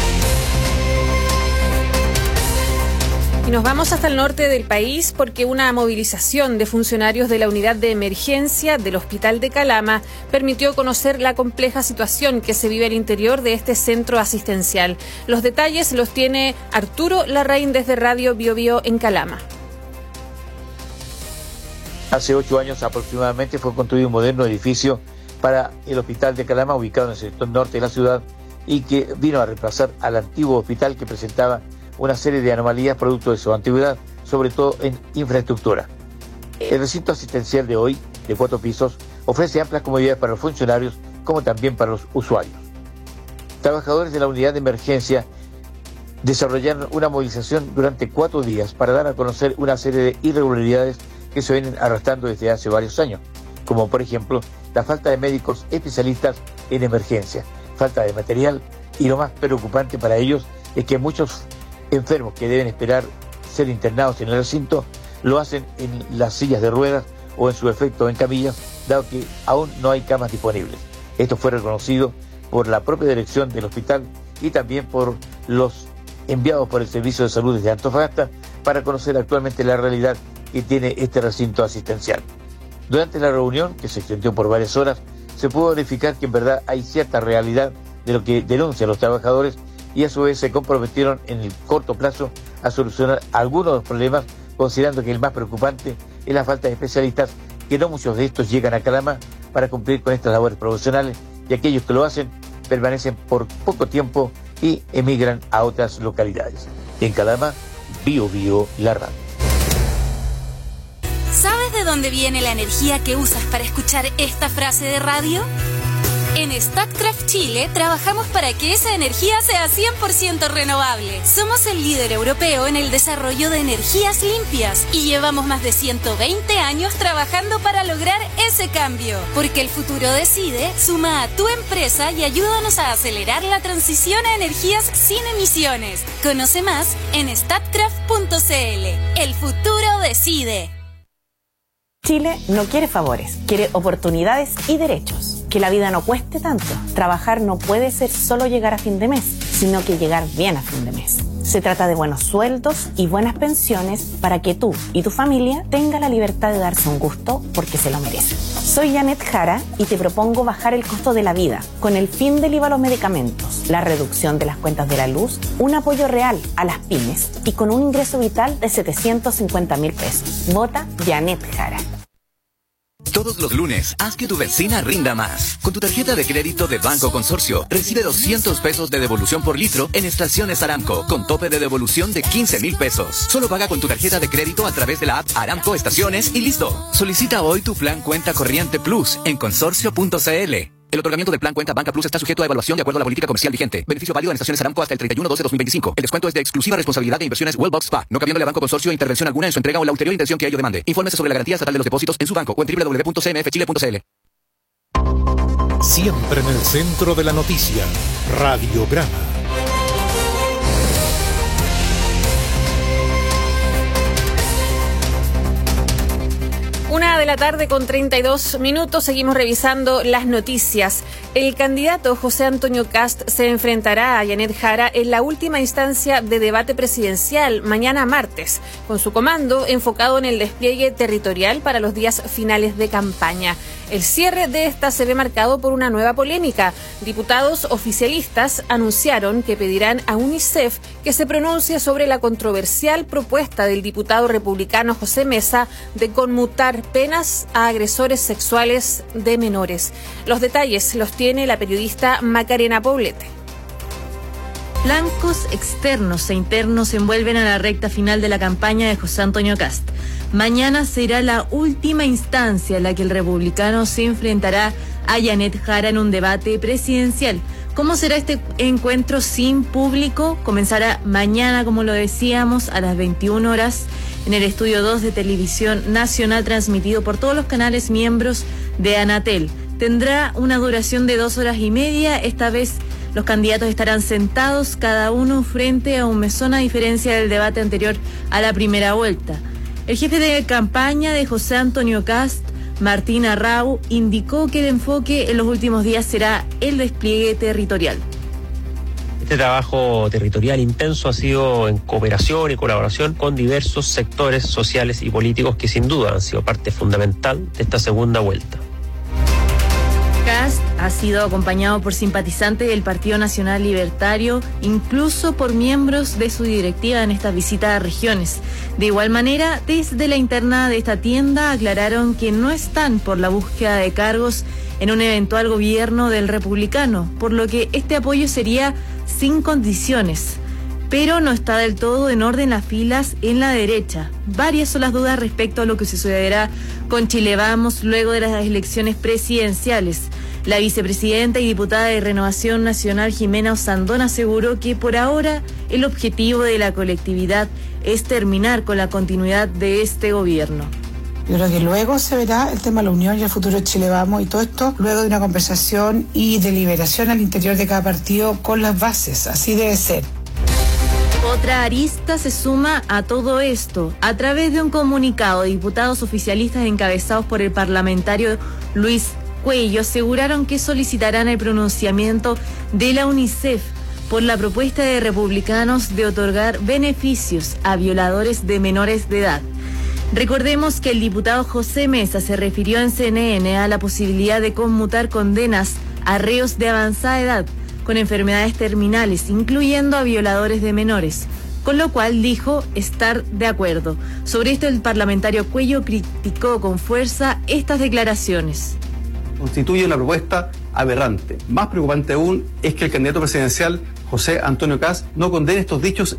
[SPEAKER 19] Y nos vamos hasta el norte del país porque una movilización de funcionarios de la unidad de emergencia del Hospital de Calama permitió conocer la compleja situación que se vive al interior de este centro asistencial. Los detalles los tiene Arturo Larraín desde Radio Bío Bío en Calama.
[SPEAKER 3] Hace ocho años aproximadamente fue construido un moderno edificio para el hospital de Calama, ubicado en el sector norte de la ciudad, y que vino a reemplazar al antiguo hospital que presentaba una serie de anomalías producto de su antigüedad, sobre todo en infraestructura. El recinto asistencial de hoy, de cuatro pisos, ofrece amplias comodidades para los funcionarios como también para los usuarios. Trabajadores de la unidad de emergencia desarrollaron una movilización durante cuatro días para dar a conocer una serie de irregularidades que se vienen arrastrando desde hace varios años, como por ejemplo la falta de médicos especialistas en emergencia, falta de material, y lo más preocupante para ellos es que muchos enfermos que deben esperar ser internados en el recinto lo hacen en las sillas de ruedas o en su efecto en camillas, dado que aún no hay camas disponibles. Esto fue reconocido por la propia dirección del hospital y también por los enviados por el Servicio de Salud desde Antofagasta para conocer actualmente la realidad que tiene este recinto asistencial. Durante la reunión, que se extendió por varias horas, se pudo verificar que en verdad hay cierta realidad de lo que denuncian los trabajadores y a su vez se comprometieron en el corto plazo a solucionar algunos de los problemas, considerando que el más preocupante es la falta de especialistas, que no muchos de estos llegan a Calama para cumplir con estas labores profesionales, y aquellos que lo hacen permanecen por poco tiempo y emigran a otras localidades. En Calama, Bio Bio, la radio.
[SPEAKER 17] ¿Sabes de dónde viene la energía que usas para escuchar esta frase de radio? En Statkraft Chile trabajamos para que esa energía sea cien por ciento renovable. Somos el líder europeo en el desarrollo de energías limpias y llevamos más de ciento veinte años trabajando para lograr ese cambio. Porque el futuro decide, suma a tu empresa y ayúdanos a acelerar la transición a energías sin emisiones. Conoce más en statkraft punto c l. El futuro decide.
[SPEAKER 9] Chile no quiere favores, quiere oportunidades y derechos. Que la vida no cueste tanto. Trabajar no puede ser solo llegar a fin de mes, sino que llegar bien a fin de mes. Se trata de buenos sueldos y buenas pensiones para que tú y tu familia tengan la libertad de darse un gusto porque se lo merecen. Soy Janet Jara y te propongo bajar el costo de la vida con el fin del I V A a los medicamentos, la reducción de las cuentas de la luz, un apoyo real a las pymes y con un ingreso vital de setecientos cincuenta mil pesos. Vota Janet Jara.
[SPEAKER 16] Todos los lunes, haz que tu benzina rinda más. Con tu tarjeta de crédito de Banco Consorcio, recibe doscientos pesos de devolución por litro en estaciones Aramco, con tope de devolución de quince mil pesos. Solo paga con tu tarjeta de crédito a través de la app Aramco Estaciones y listo. Solicita hoy tu plan Cuenta Corriente Plus en consorcio punto c l. El otorgamiento del plan Cuenta Banca Plus está sujeto a evaluación de acuerdo a la política comercial vigente. Beneficio válido en estaciones Aramco hasta el treinta y uno de doce de dos mil veinticinco. El descuento es de exclusiva responsabilidad de Inversiones Wellbox Spa, no cabiéndole a Banco Consorcio intervención alguna en su entrega o la ulterior intención que ello demande. Infórmese sobre la garantía estatal de los depósitos en su banco o en doble u doble u doble u punto c m f chile punto c l.
[SPEAKER 5] Siempre en el centro de la noticia, Radiograma.
[SPEAKER 19] Una de la tarde con treinta y dos minutos, seguimos revisando las noticias. El candidato José Antonio Kast se enfrentará a Janet Jara en la última instancia de debate presidencial mañana martes, con su comando enfocado en el despliegue territorial para los días finales de campaña. El cierre de esta se ve marcado por una nueva polémica. Diputados oficialistas anunciaron que pedirán a UNICEF que se pronuncie sobre la controversial propuesta del diputado republicano José Mesa de conmutar penas a agresores sexuales de menores. Los detalles los tiene la periodista Macarena Poblete.
[SPEAKER 11] Flancos externos e internos se envuelven a la recta final de la campaña de José Antonio Kast. Mañana será la última instancia en la que el republicano se enfrentará a Janet Jara en un debate presidencial. ¿Cómo será este encuentro sin público? Comenzará mañana, como lo decíamos, a las veintiuna horas en el Estudio dos de Televisión Nacional, transmitido por todos los canales miembros de Anatel. Tendrá una duración de dos horas y media. Esta vez los candidatos estarán sentados cada uno frente a un mesón, a diferencia del debate anterior a la primera vuelta. El jefe de campaña de José Antonio Kast, Martín Arrau, indicó que el enfoque en los últimos días será el despliegue territorial.
[SPEAKER 12] Este trabajo territorial intenso ha sido en cooperación y colaboración con diversos sectores sociales y políticos que sin duda han sido parte fundamental de esta segunda vuelta.
[SPEAKER 11] Kast Ha sido acompañado por simpatizantes del Partido Nacional Libertario, incluso por miembros de su directiva en esta visita a regiones. De igual manera, desde la interna de esta tienda aclararon que no están por la búsqueda de cargos en un eventual gobierno del republicano, por lo que este apoyo sería sin condiciones. Pero no está del todo en orden las filas en la derecha. Varias son las dudas respecto a lo que sucederá con Chile Vamos luego de las elecciones presidenciales. La vicepresidenta y diputada de Renovación Nacional, Jimena Osandón, aseguró que por ahora el objetivo de la colectividad es terminar con la continuidad de este gobierno.
[SPEAKER 6] Yo creo que luego se verá el tema de la unión y el futuro de Chile Vamos y todo esto luego de una conversación y deliberación al interior de cada partido con las bases. Así debe ser.
[SPEAKER 11] Otra arista se suma a todo esto. A través de un comunicado, diputados oficialistas encabezados por el parlamentario Luis Cuello aseguraron que solicitarán el pronunciamiento de la UNICEF por la propuesta de republicanos de otorgar beneficios a violadores de menores de edad. Recordemos que el diputado José Mesa se refirió en C N N a la posibilidad de conmutar condenas a reos de avanzada edad con enfermedades terminales, incluyendo a violadores de menores, con lo cual dijo estar de acuerdo. Sobre esto, el parlamentario Cuello criticó con fuerza estas declaraciones.
[SPEAKER 8] Constituye una propuesta aberrante. Más preocupante aún es que el candidato presidencial, José Antonio Kast, no condene estos dichos.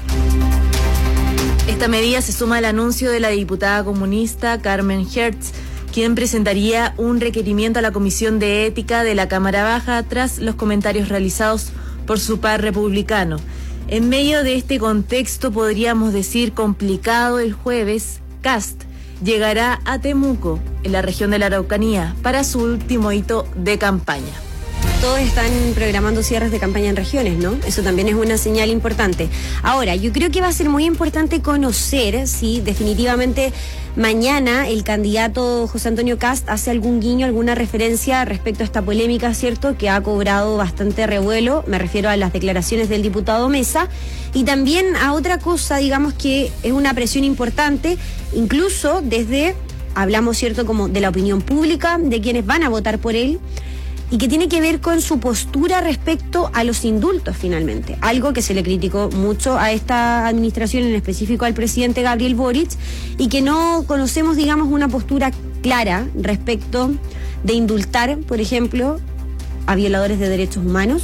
[SPEAKER 11] Esta medida se suma al anuncio de la diputada comunista Carmen Hertz, quien presentaría un requerimiento a la Comisión de Ética de la Cámara Baja tras los comentarios realizados por su par republicano. En medio de este contexto, podríamos decir complicado, el jueves, Kast llegará a Temuco, en la región de la Araucanía, para su último hito de campaña.
[SPEAKER 10] Todos están programando cierres de campaña en regiones, ¿no? Eso también es una señal importante. Ahora, yo creo que va a ser muy importante conocer si definitivamente mañana el candidato José Antonio Kast hace algún guiño, alguna referencia respecto a esta polémica, ¿cierto?, que ha cobrado bastante revuelo. Me refiero a las declaraciones del diputado Mesa y también a otra cosa, digamos, que es una presión importante, incluso desde, hablamos, ¿cierto?, como de la opinión pública, de quienes van a votar por él, y que tiene que ver con su postura respecto a los indultos finalmente, algo que se le criticó mucho a esta administración, en específico al presidente Gabriel Boric, y que no conocemos, digamos, una postura clara respecto de indultar, por ejemplo, a violadores de derechos humanos.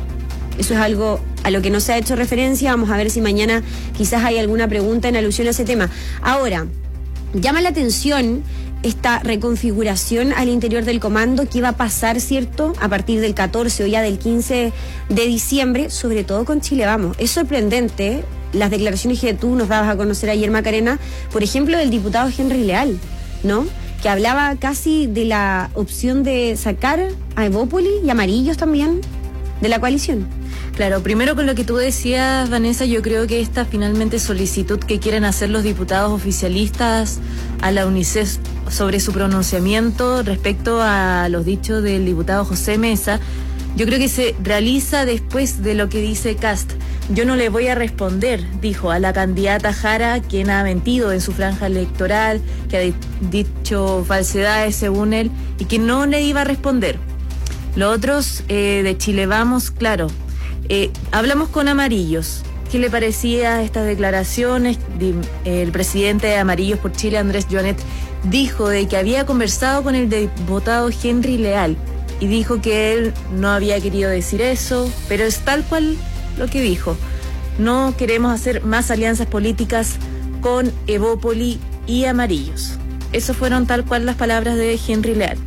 [SPEAKER 10] Eso es algo a lo que no se ha hecho referencia. Vamos a ver si mañana quizás hay alguna pregunta en alusión a ese tema. Ahora, llama la atención esta reconfiguración al interior del comando que va a pasar, ¿cierto?, a partir del catorce o ya del quince de diciembre, sobre todo con Chile Vamos. Es sorprendente las declaraciones que tú nos dabas a conocer ayer, Macarena, por ejemplo, del diputado Henry Leal, ¿no?, que hablaba casi de la opción de sacar a Evópoli y Amarillos también de la coalición.
[SPEAKER 11] Claro, primero con lo que tú decías, Vanessa, yo creo que esta finalmente solicitud que quieren hacer los diputados oficialistas a la UNICEF sobre su pronunciamiento respecto a los dichos del diputado José Mesa, yo creo que se realiza después de lo que dice Kast. Yo no le voy a responder, dijo, a la candidata Jara, quien ha mentido en su franja electoral, que ha dicho falsedades según él, y que no le iba a responder. Los otros eh, de Chile Vamos, claro. Eh, hablamos con Amarillos. ¿Qué le parecía estas declaraciones? El presidente de Amarillos por Chile, Andrés Joanet, dijo de que había conversado con el diputado Henry Leal y dijo que él no había querido decir eso, pero es tal cual lo que dijo. No queremos hacer más alianzas políticas con Evópoli y Amarillos. Esas fueron tal cual las palabras de Henry Leal.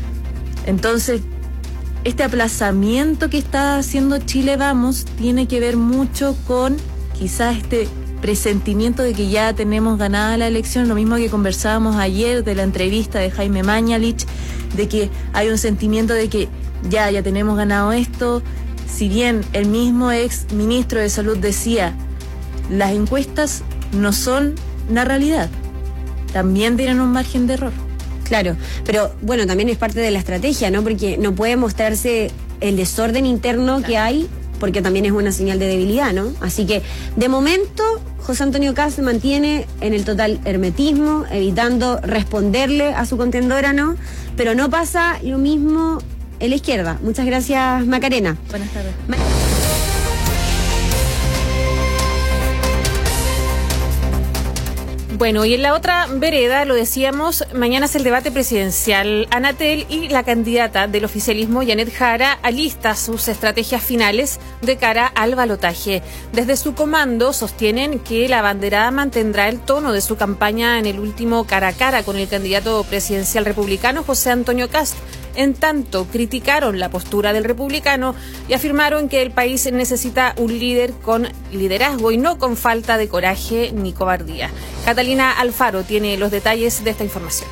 [SPEAKER 11] Entonces, este aplazamiento que está haciendo Chile Vamos tiene que ver mucho con quizás este presentimiento de que ya tenemos ganada la elección, lo mismo que conversábamos ayer de la entrevista de Jaime Mañalich, de que hay un sentimiento de que ya, ya tenemos ganado esto. Si bien el mismo ex ministro de Salud decía, las encuestas no son la realidad, también tienen un margen de error.
[SPEAKER 10] Claro, pero bueno, también es parte de la estrategia, ¿no? Porque no puede mostrarse el desorden interno que hay, porque también es una señal de debilidad, ¿no? Así que, de momento, José Antonio Kast se mantiene en el total hermetismo, evitando responderle a su contendora, ¿no? Pero no pasa lo mismo en la izquierda. Muchas gracias, Macarena.
[SPEAKER 11] Buenas tardes.
[SPEAKER 10] Ma-
[SPEAKER 19] Bueno, y en la otra vereda, lo decíamos, mañana es el debate presidencial. Anatel y la candidata del oficialismo, Janet Jara, alista sus estrategias finales de cara al balotaje. Desde su comando sostienen que la abanderada mantendrá el tono de su campaña en el último cara a cara con el candidato presidencial republicano, José Antonio Kast. En tanto, criticaron la postura del republicano y afirmaron que el país necesita un líder con liderazgo y no con falta de coraje ni cobardía. Catalina Alfaro tiene los detalles de esta información.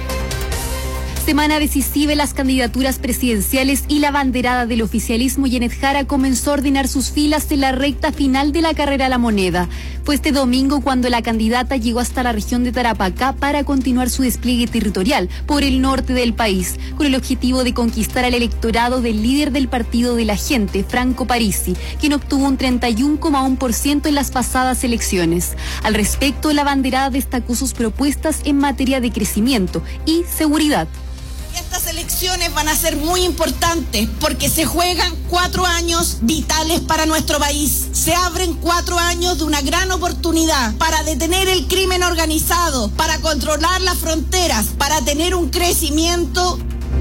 [SPEAKER 13] Semana decisiva en las candidaturas presidenciales y la abanderada del oficialismo, Janet Jara, comenzó a ordenar sus filas en la recta final de la carrera a la moneda. Fue este domingo cuando la candidata llegó hasta la región de Tarapacá para continuar su despliegue territorial por el norte del país, con el objetivo de conquistar al electorado del líder del Partido de la Gente, Franco Parisi, quien obtuvo un treinta y uno coma uno por ciento en las pasadas elecciones. Al respecto, la abanderada destacó sus propuestas en materia de crecimiento y seguridad.
[SPEAKER 14] Estas elecciones van a ser muy importantes porque se juegan cuatro años vitales para nuestro país. Se abren cuatro años de una gran oportunidad para detener el crimen organizado, para controlar las fronteras, para tener un crecimiento.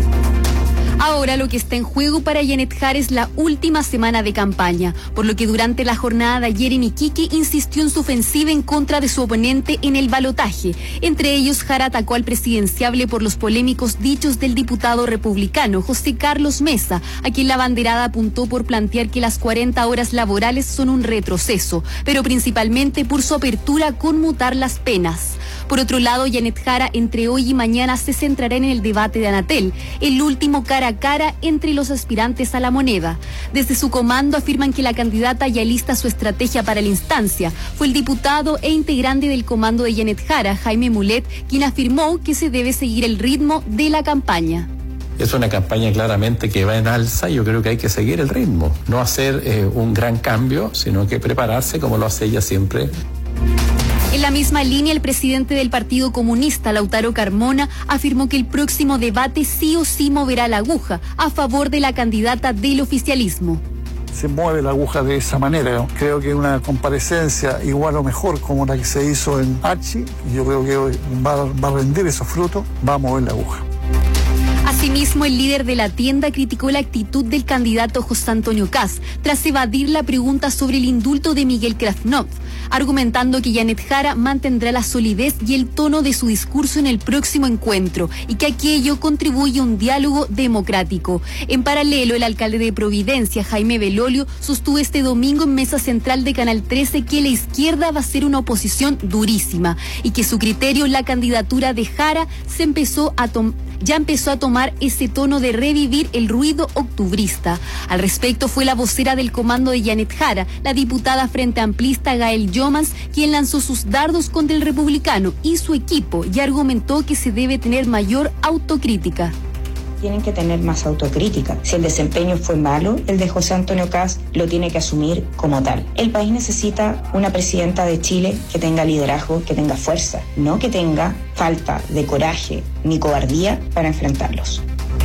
[SPEAKER 13] Ahora lo que está en juego para Janet Jara es la última semana de campaña, por lo que durante la jornada de ayer en Iquique insistió en su ofensiva en contra de su oponente en el balotaje. Entre ellos, Jara atacó al presidenciable por los polémicos dichos del diputado republicano José Carlos Mesa, a quien la abanderada apuntó por plantear que las cuarenta horas laborales son un retroceso, pero principalmente por su apertura con mutar las penas. Por otro lado, Janet Jara entre hoy y mañana se centrará en el debate de Anatel, el último cara a cara entre los aspirantes a la moneda. Desde su comando afirman que la candidata ya lista su estrategia para la instancia. Fue el diputado e integrante del comando de Janet Jara, Jaime Mulet, quien afirmó que se debe seguir el ritmo de la campaña.
[SPEAKER 15] Es una campaña claramente que va en alza y yo creo que hay que seguir el ritmo, no hacer eh, un gran cambio, sino que prepararse como lo hace ella siempre.
[SPEAKER 13] En la misma línea, el presidente del Partido Comunista, Lautaro Carmona, afirmó que el próximo debate sí o sí moverá la aguja a favor de la candidata del oficialismo.
[SPEAKER 18] Se mueve la aguja de esa manera. Creo que una comparecencia igual o mejor como la que se hizo en Hachi, yo creo que va, va a rendir esos frutos, va a mover la aguja.
[SPEAKER 13] Asimismo, el líder de la tienda criticó la actitud del candidato José Antonio Kast tras evadir la pregunta sobre el indulto de Miguel Krafnov, argumentando que Janet Jara mantendrá la solidez y el tono de su discurso en el próximo encuentro y que aquello contribuye a un diálogo democrático. En paralelo, el alcalde de Providencia, Jaime Belolio, sostuvo este domingo en mesa central de Canal trece que la izquierda va a ser una oposición durísima y que su criterio, la candidatura de Jara, se empezó a tomar ya empezó a tomar ese tono de revivir el ruido octubrista. Al respecto fue la vocera del comando de Janet Jara, la diputada Frente Amplista Gael Yomans, quien lanzó sus dardos contra el republicano y su equipo y argumentó que se debe tener mayor autocrítica.
[SPEAKER 21] Tienen que tener más autocrítica. Si el desempeño fue malo, el de José Antonio Kast lo tiene que asumir como tal. El país necesita una presidenta de Chile que tenga liderazgo, que tenga fuerza, no que tenga falta de coraje ni cobardía para enfrentarlos.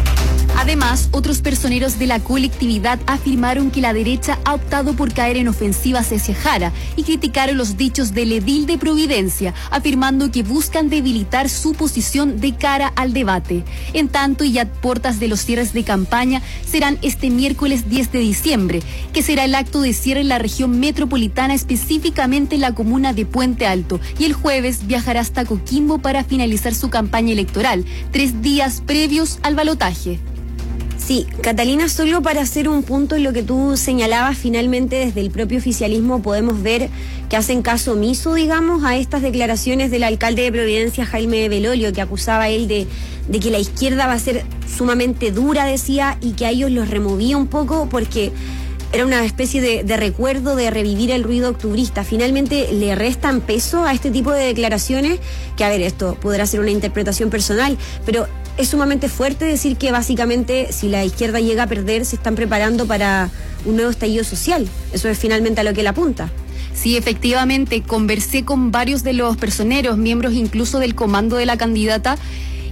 [SPEAKER 13] Además, otros personeros de la colectividad afirmaron que la derecha ha optado por caer en ofensivas hacia Jara y criticaron los dichos del edil de Providencia, afirmando que buscan debilitar su posición de cara al debate. En tanto, y a puertas de los cierres de campaña, serán este miércoles diez de diciembre, que será el acto de cierre en la región metropolitana, específicamente en la comuna de Puente Alto, y el jueves viajará hasta Coquimbo para finalizar su campaña electoral, tres días previos al balotaje.
[SPEAKER 10] Sí, Catalina, solo para hacer un punto en lo que tú señalabas, finalmente desde el propio oficialismo podemos ver que hacen caso omiso, digamos, a estas declaraciones del alcalde de Providencia, Jaime Belolio, que acusaba a él de, de que la izquierda va a ser sumamente dura, decía, y que a ellos los removía un poco porque era una especie de, de recuerdo de revivir el ruido octubrista. Finalmente le restan peso a este tipo de declaraciones, que a ver, esto podrá ser una interpretación personal, pero es sumamente fuerte decir que básicamente si la izquierda llega a perder se están preparando para un nuevo estallido social. Eso es finalmente a lo que él apunta.
[SPEAKER 13] Sí, efectivamente, conversé con varios de los personeros, miembros incluso del comando de la candidata,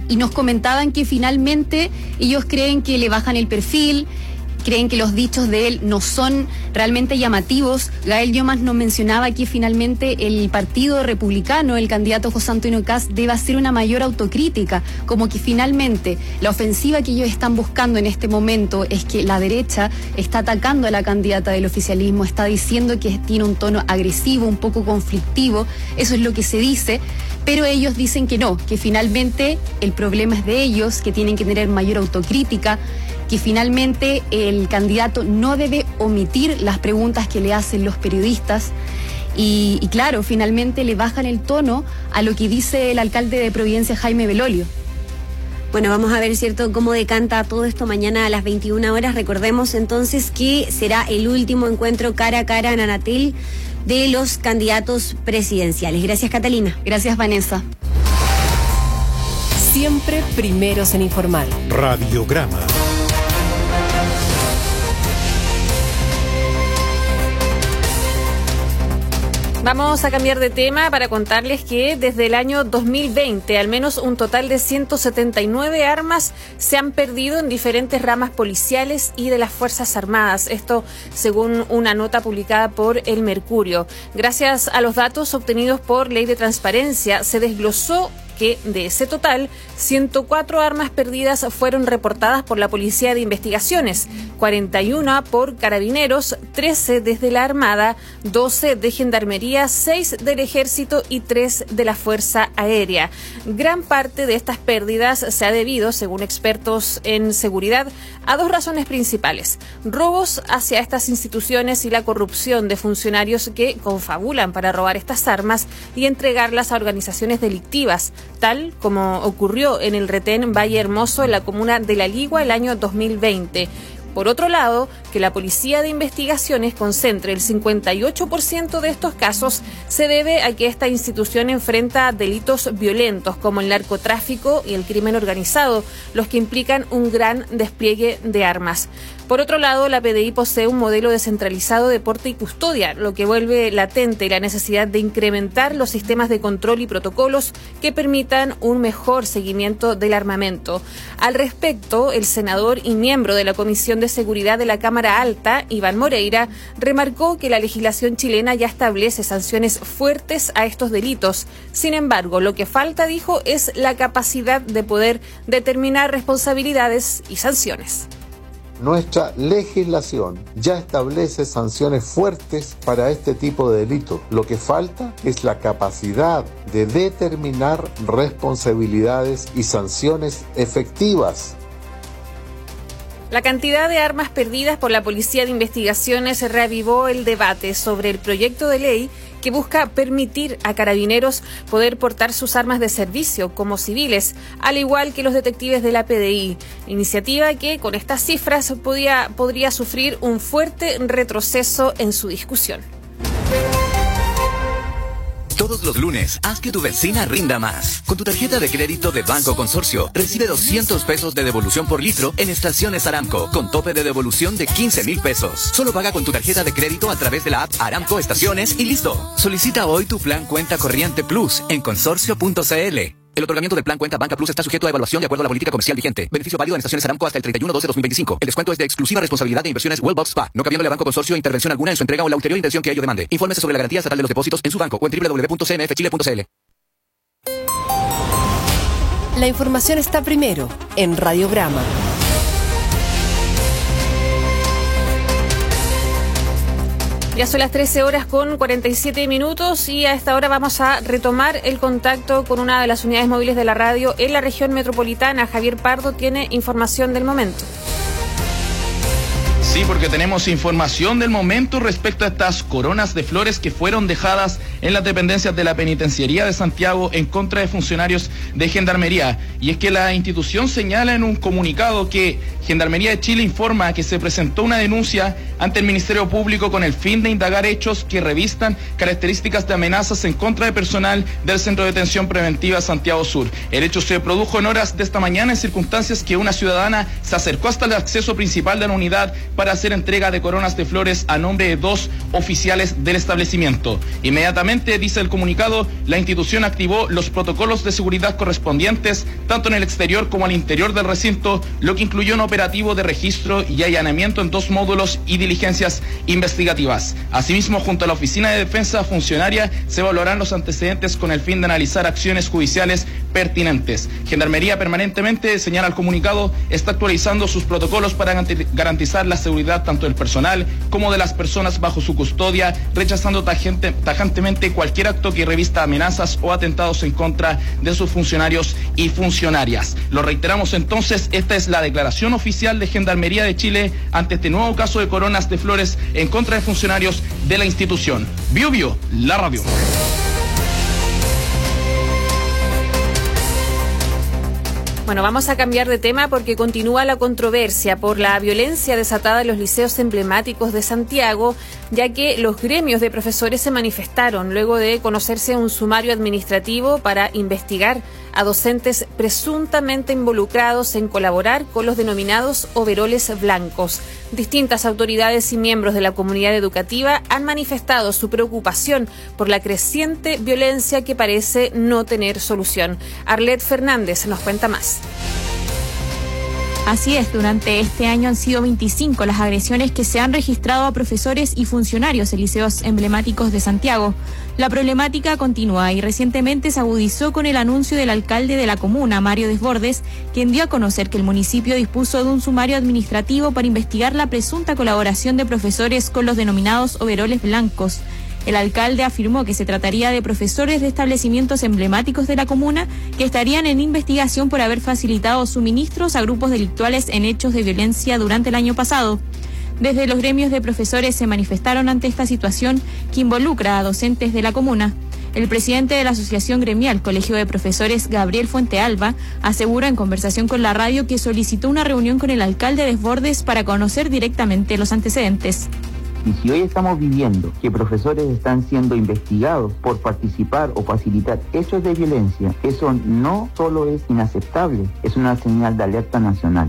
[SPEAKER 13] y nos comentaban que finalmente ellos creen que le bajan el perfil, creen que los dichos de él no son realmente llamativos. Gael Llomas nos mencionaba que finalmente el Partido Republicano, el candidato José Antonio Kast, debe hacer una mayor autocrítica, como que finalmente la ofensiva que ellos están buscando en este momento es que la derecha está atacando a la candidata del oficialismo, está diciendo que tiene un tono agresivo, un poco conflictivo, eso es lo que se dice, pero ellos dicen que no, que finalmente el problema es de ellos, que tienen que tener mayor autocrítica, que finalmente el candidato no debe omitir las preguntas que le hacen los periodistas y, y claro, finalmente le bajan el tono a lo que dice el alcalde de Providencia, Jaime Belolio.
[SPEAKER 10] Bueno, vamos a ver, ¿cierto?, cómo decanta todo esto mañana a las veintiuna horas. Recordemos entonces que será el último encuentro cara a cara en Anatel de los candidatos presidenciales. Gracias, Catalina.
[SPEAKER 13] Gracias, Vanessa.
[SPEAKER 2] Siempre primeros en informar.
[SPEAKER 5] Radiograma.
[SPEAKER 19] Vamos a cambiar de tema para contarles que desde el año dos mil veinte al menos un total de ciento setenta y nueve armas se han perdido en diferentes ramas policiales y de las Fuerzas Armadas. Esto según una nota publicada por El Mercurio. Gracias a los datos obtenidos por Ley de Transparencia, se desglosó que de ese total, ciento cuatro armas perdidas fueron reportadas por la Policía de Investigaciones, cuarenta y uno por Carabineros, trece desde la Armada, doce de Gendarmería, seis del Ejército y tres de la Fuerza Aérea. Gran parte de estas pérdidas se ha debido, según expertos en seguridad, a dos razones principales: robos hacia estas instituciones y la corrupción de funcionarios que confabulan para robar estas armas y entregarlas a organizaciones delictivas, tal como ocurrió en el retén Valle Hermoso en la comuna de La Ligua el año dos mil veinte. Por otro lado, que la Policía de Investigaciones concentre el cincuenta y ocho por ciento de estos casos se debe a que esta institución enfrenta delitos violentos como el narcotráfico y el crimen organizado, los que implican un gran despliegue de armas. Por otro lado, la P D I posee un modelo descentralizado de porte y custodia, lo que vuelve latente la necesidad de incrementar los sistemas de control y protocolos que permitan un mejor seguimiento del armamento. Al respecto, el senador y miembro de la Comisión de Seguridad de la Cámara Alta, Iván Moreira, remarcó que la legislación chilena ya establece sanciones fuertes a estos delitos. Sin embargo, lo que falta, dijo, es la capacidad de poder determinar responsabilidades y sanciones.
[SPEAKER 20] Nuestra legislación ya establece sanciones fuertes para este tipo de delitos. Lo que falta es la capacidad de determinar responsabilidades y sanciones efectivas.
[SPEAKER 19] La cantidad de armas perdidas por la Policía de Investigaciones reavivó el debate sobre el proyecto de ley que busca permitir a carabineros poder portar sus armas de servicio como civiles, al igual que los detectives de la P D I. Iniciativa que, con estas cifras, podía, podría sufrir un fuerte retroceso en su discusión.
[SPEAKER 16] Todos los lunes, haz que tu benzina rinda más. Con tu tarjeta de crédito de Banco Consorcio, recibe doscientos pesos de devolución por litro en estaciones Aramco, con tope de devolución de quince mil pesos. Solo paga con tu tarjeta de crédito a través de la app Aramco Estaciones y listo. Solicita hoy tu plan Cuenta Corriente Plus en consorcio punto c l. El otorgamiento del plan Cuenta Banca Plus está sujeto a evaluación de acuerdo a la política comercial vigente. Beneficio válido en estaciones Aramco hasta el treinta y uno de doce de dos mil veinticinco. El descuento es de exclusiva responsabilidad de Inversiones Wellbox Spa, no cabiéndole a Banco Consorcio intervención alguna en su entrega o la ulterior intención que ello demande. Infórmese sobre la garantía estatal de los depósitos en su banco o en doble u doble u doble u punto c m f chile punto c l.
[SPEAKER 2] La información está primero en Radiograma.
[SPEAKER 19] Ya son las trece horas con cuarenta y siete minutos y a esta hora vamos a retomar el contacto con una de las unidades móviles de la radio en la región metropolitana. Javier Pardo tiene información del momento.
[SPEAKER 22] Sí, porque tenemos información del momento respecto a estas coronas de flores que fueron dejadas en las dependencias de la Penitenciaría de Santiago en contra de funcionarios de Gendarmería. Y es que la institución señala en un comunicado que Gendarmería de Chile informa que se presentó una denuncia ante el Ministerio Público con el fin de indagar hechos que revistan características de amenazas en contra de personal del Centro de Detención Preventiva Santiago Sur. El hecho se produjo en horas de esta mañana en circunstancias que una ciudadana se acercó hasta el acceso principal de la unidad para para hacer entrega de coronas de flores a nombre de dos oficiales del establecimiento. Inmediatamente, dice el comunicado, la institución activó los protocolos de seguridad correspondientes, tanto en el exterior como al interior del recinto, lo que incluyó un operativo de registro y allanamiento en dos módulos y diligencias investigativas. Asimismo, junto a la Oficina de Defensa Funcionaria, se evaluarán los antecedentes con el fin de analizar acciones judiciales pertinentes. Gendarmería permanentemente, señala el comunicado, está actualizando sus protocolos para garantizar la seguridad tanto del personal como de las personas bajo su custodia, rechazando tajante, tajantemente cualquier acto que revista amenazas o atentados en contra de sus funcionarios y funcionarias. Lo reiteramos entonces, esta es la declaración oficial de Gendarmería de Chile ante este nuevo caso de coronas de flores en contra de funcionarios de la institución. Bio Bio, la radio.
[SPEAKER 19] Bueno, vamos a cambiar de tema porque continúa la controversia por la violencia desatada en los liceos emblemáticos de Santiago, ya que los gremios de profesores se manifestaron luego de conocerse un sumario administrativo para investigar a docentes presuntamente involucrados en colaborar con los denominados overoles blancos. Distintas autoridades y miembros de la comunidad educativa han manifestado su preocupación por la creciente violencia que parece no tener solución. Arlet Fernández nos cuenta más.
[SPEAKER 1] Así es, durante este año han sido veinticinco las agresiones que se han registrado a profesores y funcionarios en liceos emblemáticos de Santiago. La problemática continúa y recientemente se agudizó con el anuncio del alcalde de la comuna, Mario Desbordes, quien dio a conocer que el municipio dispuso de un sumario administrativo para investigar la presunta colaboración de profesores con los denominados overoles blancos. El alcalde afirmó que se trataría de profesores de establecimientos emblemáticos de la comuna que estarían en investigación por haber facilitado suministros a grupos delictuales en hechos de violencia durante el año pasado. Desde los gremios de profesores se manifestaron ante esta situación que involucra a docentes de la comuna. El presidente de la Asociación Gremial Colegio de Profesores, Gabriel Fuentealba, asegura en conversación con la radio que solicitó una reunión con el alcalde Desbordes para conocer directamente los antecedentes.
[SPEAKER 4] Y si hoy estamos viviendo que profesores están siendo investigados por participar o facilitar hechos de violencia, eso no solo es inaceptable, es una señal de alerta nacional.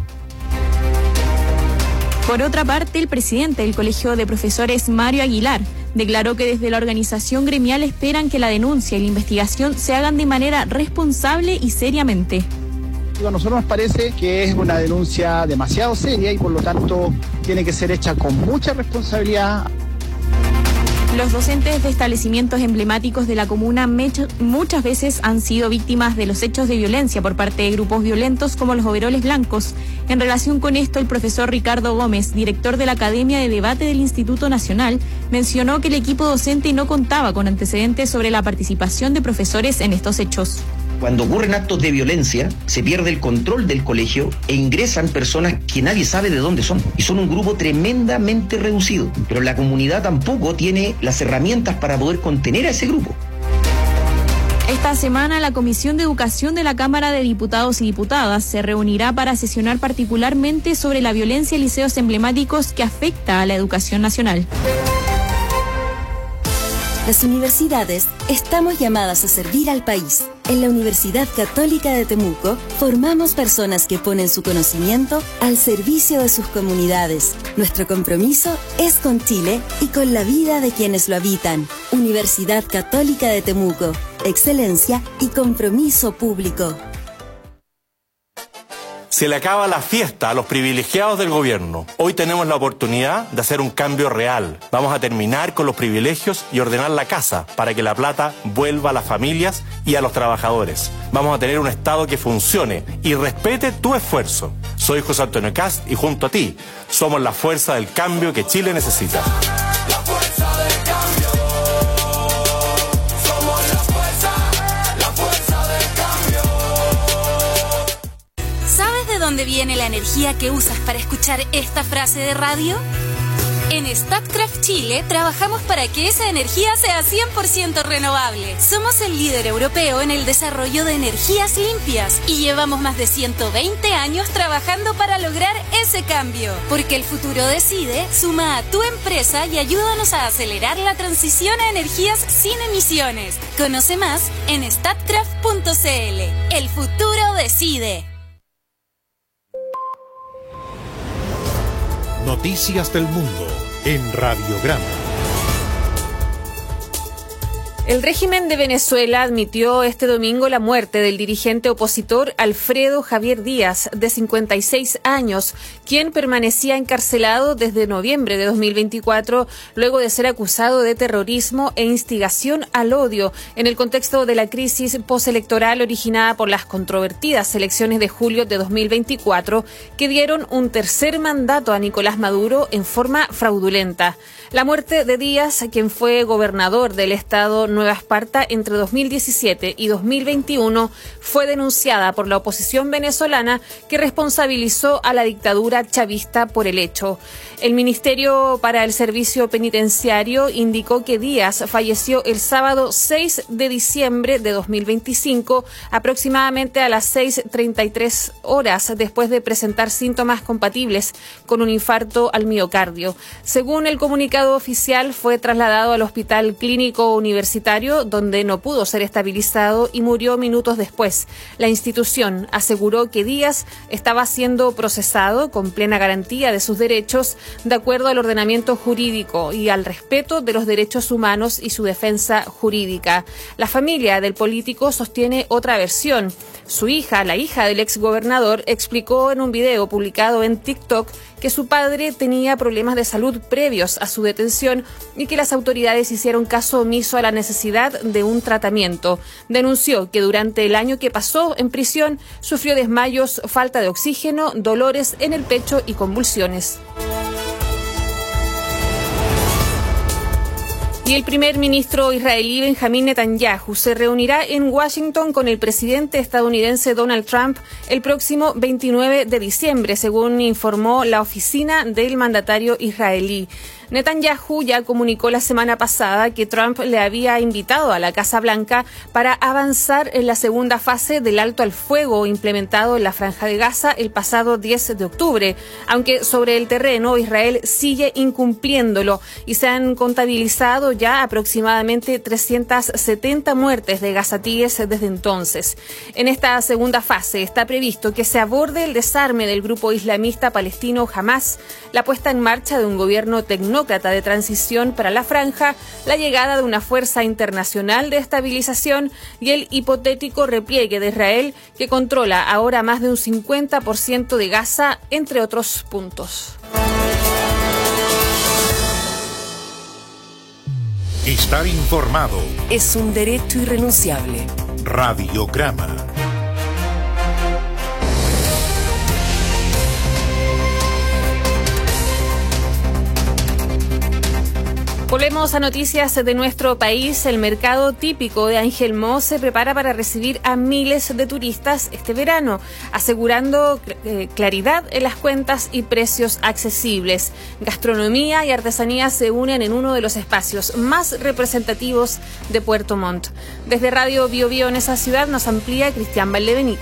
[SPEAKER 1] Por otra parte, el presidente del Colegio de Profesores, Mario Aguilar, declaró que desde la organización gremial esperan que la denuncia y la investigación se hagan de manera responsable y seriamente.
[SPEAKER 23] A nosotros nos parece que es una denuncia demasiado seria y por lo tanto tiene que ser hecha con mucha responsabilidad.
[SPEAKER 1] Los docentes de establecimientos emblemáticos de la comuna muchas veces han sido víctimas de los hechos de violencia por parte de grupos violentos como los overoles blancos. En relación con esto, el profesor Ricardo Gómez, director de la Academia de Debate del Instituto Nacional, mencionó que el equipo docente no contaba con antecedentes sobre la participación de profesores en estos hechos.
[SPEAKER 24] Cuando ocurren actos de violencia, se pierde el control del colegio e ingresan personas que nadie sabe de dónde son. Y son un grupo tremendamente reducido. Pero la comunidad tampoco tiene las herramientas para poder contener a ese grupo.
[SPEAKER 1] Esta semana, la Comisión de Educación de la Cámara de Diputados y Diputadas se reunirá para sesionar particularmente sobre la violencia en liceos emblemáticos que afecta a la educación nacional.
[SPEAKER 25] Las universidades estamos llamadas a servir al país. En la Universidad Católica de Temuco formamos personas que ponen su conocimiento al servicio de sus comunidades. Nuestro compromiso es con Chile y con la vida de quienes lo habitan. Universidad Católica de Temuco. Excelencia y compromiso público.
[SPEAKER 26] Se le acaba la fiesta a los privilegiados del gobierno. Hoy tenemos la oportunidad de hacer un cambio real. Vamos a terminar con los privilegios y ordenar la casa para que la plata vuelva a las familias y a los trabajadores. Vamos a tener un Estado que funcione y respete tu esfuerzo. Soy José Antonio Cast y junto a ti somos la fuerza del cambio que Chile necesita.
[SPEAKER 27] La fuerza del cambio. Somos la fuerza, la fuerza del cambio.
[SPEAKER 17] ¿Sabes de dónde viene la energía que usas para escuchar esta frase de radio? En Statkraft Chile trabajamos para que esa energía sea cien por ciento renovable. Somos el líder europeo en el desarrollo de energías limpias y llevamos más de ciento veinte años trabajando para lograr ese cambio. Porque el futuro decide, suma a tu empresa y ayúdanos a acelerar la transición a energías sin emisiones. Conoce más en statkraft punto c l. El futuro decide.
[SPEAKER 5] noticias del mundo en Radiograma.
[SPEAKER 19] El régimen de Venezuela admitió este domingo la muerte del dirigente opositor Alfredo Javier Díaz, de cincuenta y seis años, quien permanecía encarcelado desde noviembre de dos mil veinticuatro, luego de ser acusado de terrorismo e instigación al odio en el contexto de la crisis postelectoral originada por las controvertidas elecciones de julio de dos mil veinticuatro, que dieron un tercer mandato a Nicolás Maduro en forma fraudulenta. La muerte de Díaz, quien fue gobernador del estado Nueva Esparta entre dos mil diecisiete y dos mil veintiuno, fue denunciada por la oposición venezolana, que responsabilizó a la dictadura chavista por el hecho. El Ministerio para el Servicio Penitenciario indicó que Díaz falleció el sábado seis de diciembre de dos mil veinticinco, aproximadamente a las seis treinta y tres horas, después de presentar síntomas compatibles con un infarto al miocardio. Según el comunicado oficial, fue trasladado al Hospital Clínico Universitario, donde no pudo ser estabilizado y murió minutos después. La institución aseguró que Díaz estaba siendo procesado con plena garantía de sus derechos, de acuerdo al ordenamiento jurídico y al respeto de los derechos humanos y su defensa jurídica. La familia del político sostiene otra versión. Su hija, la hija del exgobernador, explicó en un video publicado en TikTok que su padre tenía problemas de salud previos a su detención y que las autoridades hicieron caso omiso a la necesidad de un tratamiento. Denunció que durante el año que pasó en prisión sufrió desmayos, falta de oxígeno, dolores en el pecho y convulsiones. Y el primer ministro israelí Benjamín Netanyahu se reunirá en Washington con el presidente estadounidense Donald Trump el próximo veintinueve de diciembre, según informó la oficina del mandatario israelí. Netanyahu ya comunicó la semana pasada que Trump le había invitado a la Casa Blanca para avanzar en la segunda fase del alto al fuego implementado en la Franja de Gaza el pasado diez de octubre, aunque sobre el terreno Israel sigue incumpliéndolo y se han contabilizado ya aproximadamente trescientas setenta muertes de gazatíes desde entonces. En esta segunda fase está previsto que se aborde el desarme del grupo islamista palestino Hamás, la puesta en marcha de un gobierno tecnológico de transición para la franja, la llegada de una fuerza internacional de estabilización y el hipotético repliegue de Israel, que controla ahora más de un cincuenta por ciento de Gaza, entre otros puntos.
[SPEAKER 5] Estar informado
[SPEAKER 2] es un derecho irrenunciable.
[SPEAKER 5] Radiograma.
[SPEAKER 19] Volvemos a noticias de nuestro país. El mercado típico de Angelmó se prepara para recibir a miles de turistas este verano, asegurando eh, claridad en las cuentas y precios accesibles. Gastronomía y artesanía se unen en uno de los espacios más representativos de Puerto Montt. Desde Radio Bio Bio en esa ciudad nos amplía Cristian Valdebenito.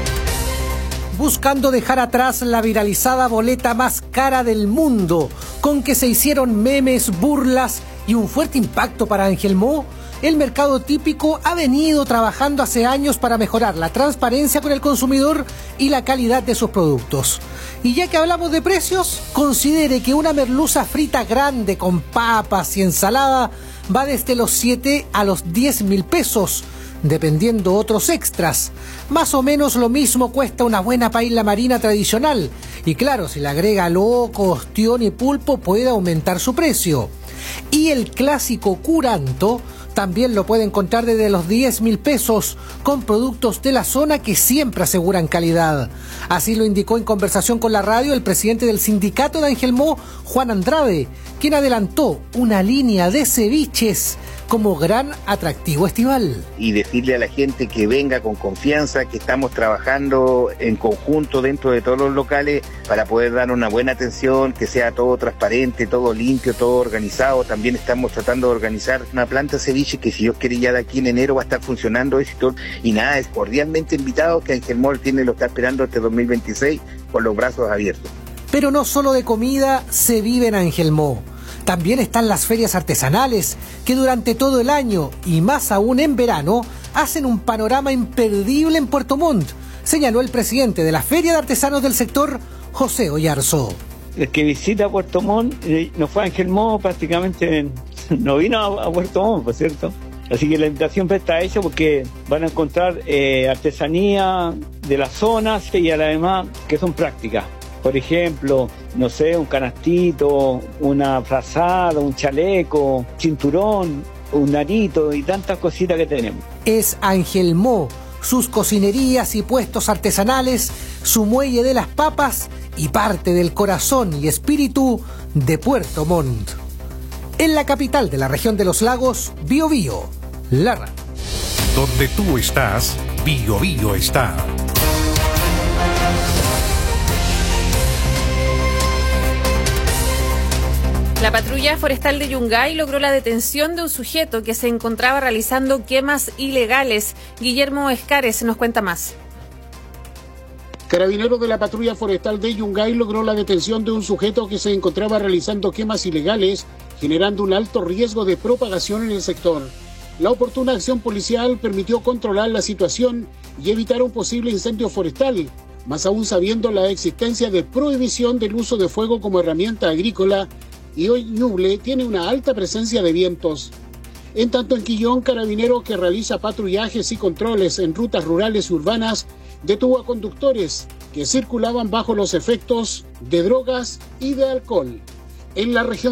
[SPEAKER 3] Buscando dejar atrás la viralizada boleta más cara del mundo, con que se hicieron memes, burlas y un fuerte impacto para Angelmó, el mercado típico ha venido trabajando hace años para mejorar la transparencia con el consumidor y la calidad de sus productos. Y ya que hablamos de precios, considere que una merluza frita grande con papas y ensalada va desde los siete a los diez mil pesos, dependiendo otros extras. Más o menos lo mismo cuesta una buena paella marina tradicional, y claro, si le agrega loco, ostión y pulpo puede aumentar su precio. Y el clásico curanto también lo puede encontrar desde los diez mil pesos, con productos de la zona que siempre aseguran calidad. Así lo indicó en conversación con la radio el presidente del sindicato de Angelmó, Juan Andrade, quien adelantó una línea de ceviches como gran atractivo estival.
[SPEAKER 6] Y decirle a la gente que venga con confianza, que estamos trabajando en conjunto dentro de todos los locales para poder dar una buena atención, que sea todo transparente, todo limpio, todo organizado. También estamos tratando de organizar una planta ceviche que, si Dios quiere, ya de aquí en enero va a estar funcionando. Y nada, es cordialmente invitado, que Angelmó tiene, lo está esperando este dos mil veintiséis con los brazos abiertos.
[SPEAKER 3] Pero no solo de comida se vive en Angelmó. También están las ferias artesanales, que durante todo el año, y más aún en verano, hacen un panorama imperdible en Puerto Montt, señaló el presidente de la Feria de Artesanos del sector, José Oyarzo.
[SPEAKER 7] el que visita Puerto Montt, eh, no fue a Ángel Mo, prácticamente no vino a, a Puerto Montt, por cierto. Así que la invitación está hecha porque van a encontrar eh, artesanía de las zonas y además que son prácticas. Por ejemplo, no sé, un canastito, una frazada, un chaleco, cinturón, un arito y tantas cositas que tenemos.
[SPEAKER 3] Es Ángel Mo, sus cocinerías y puestos artesanales, su muelle de las papas y parte del corazón y espíritu de Puerto Montt. En la capital de la región de los lagos, Biobío, Lara.
[SPEAKER 5] Donde tú estás, Biobío está.
[SPEAKER 19] La patrulla forestal de Yungay logró la detención de un sujeto que se encontraba realizando quemas ilegales. Guillermo Escares nos cuenta más.
[SPEAKER 8] Carabineros de la patrulla forestal de Yungay logró la detención de un sujeto que se encontraba realizando quemas ilegales, generando un alto riesgo de propagación en el sector. La oportuna acción policial permitió controlar la situación y evitar un posible incendio forestal, más aún sabiendo la existencia de prohibición del uso de fuego como herramienta agrícola, y hoy Ñuble tiene una alta presencia de vientos. En tanto, en Quillón, Carabinero, que realiza patrullajes y controles en rutas rurales y urbanas, detuvo a conductores que circulaban bajo los efectos de drogas y de alcohol. En la región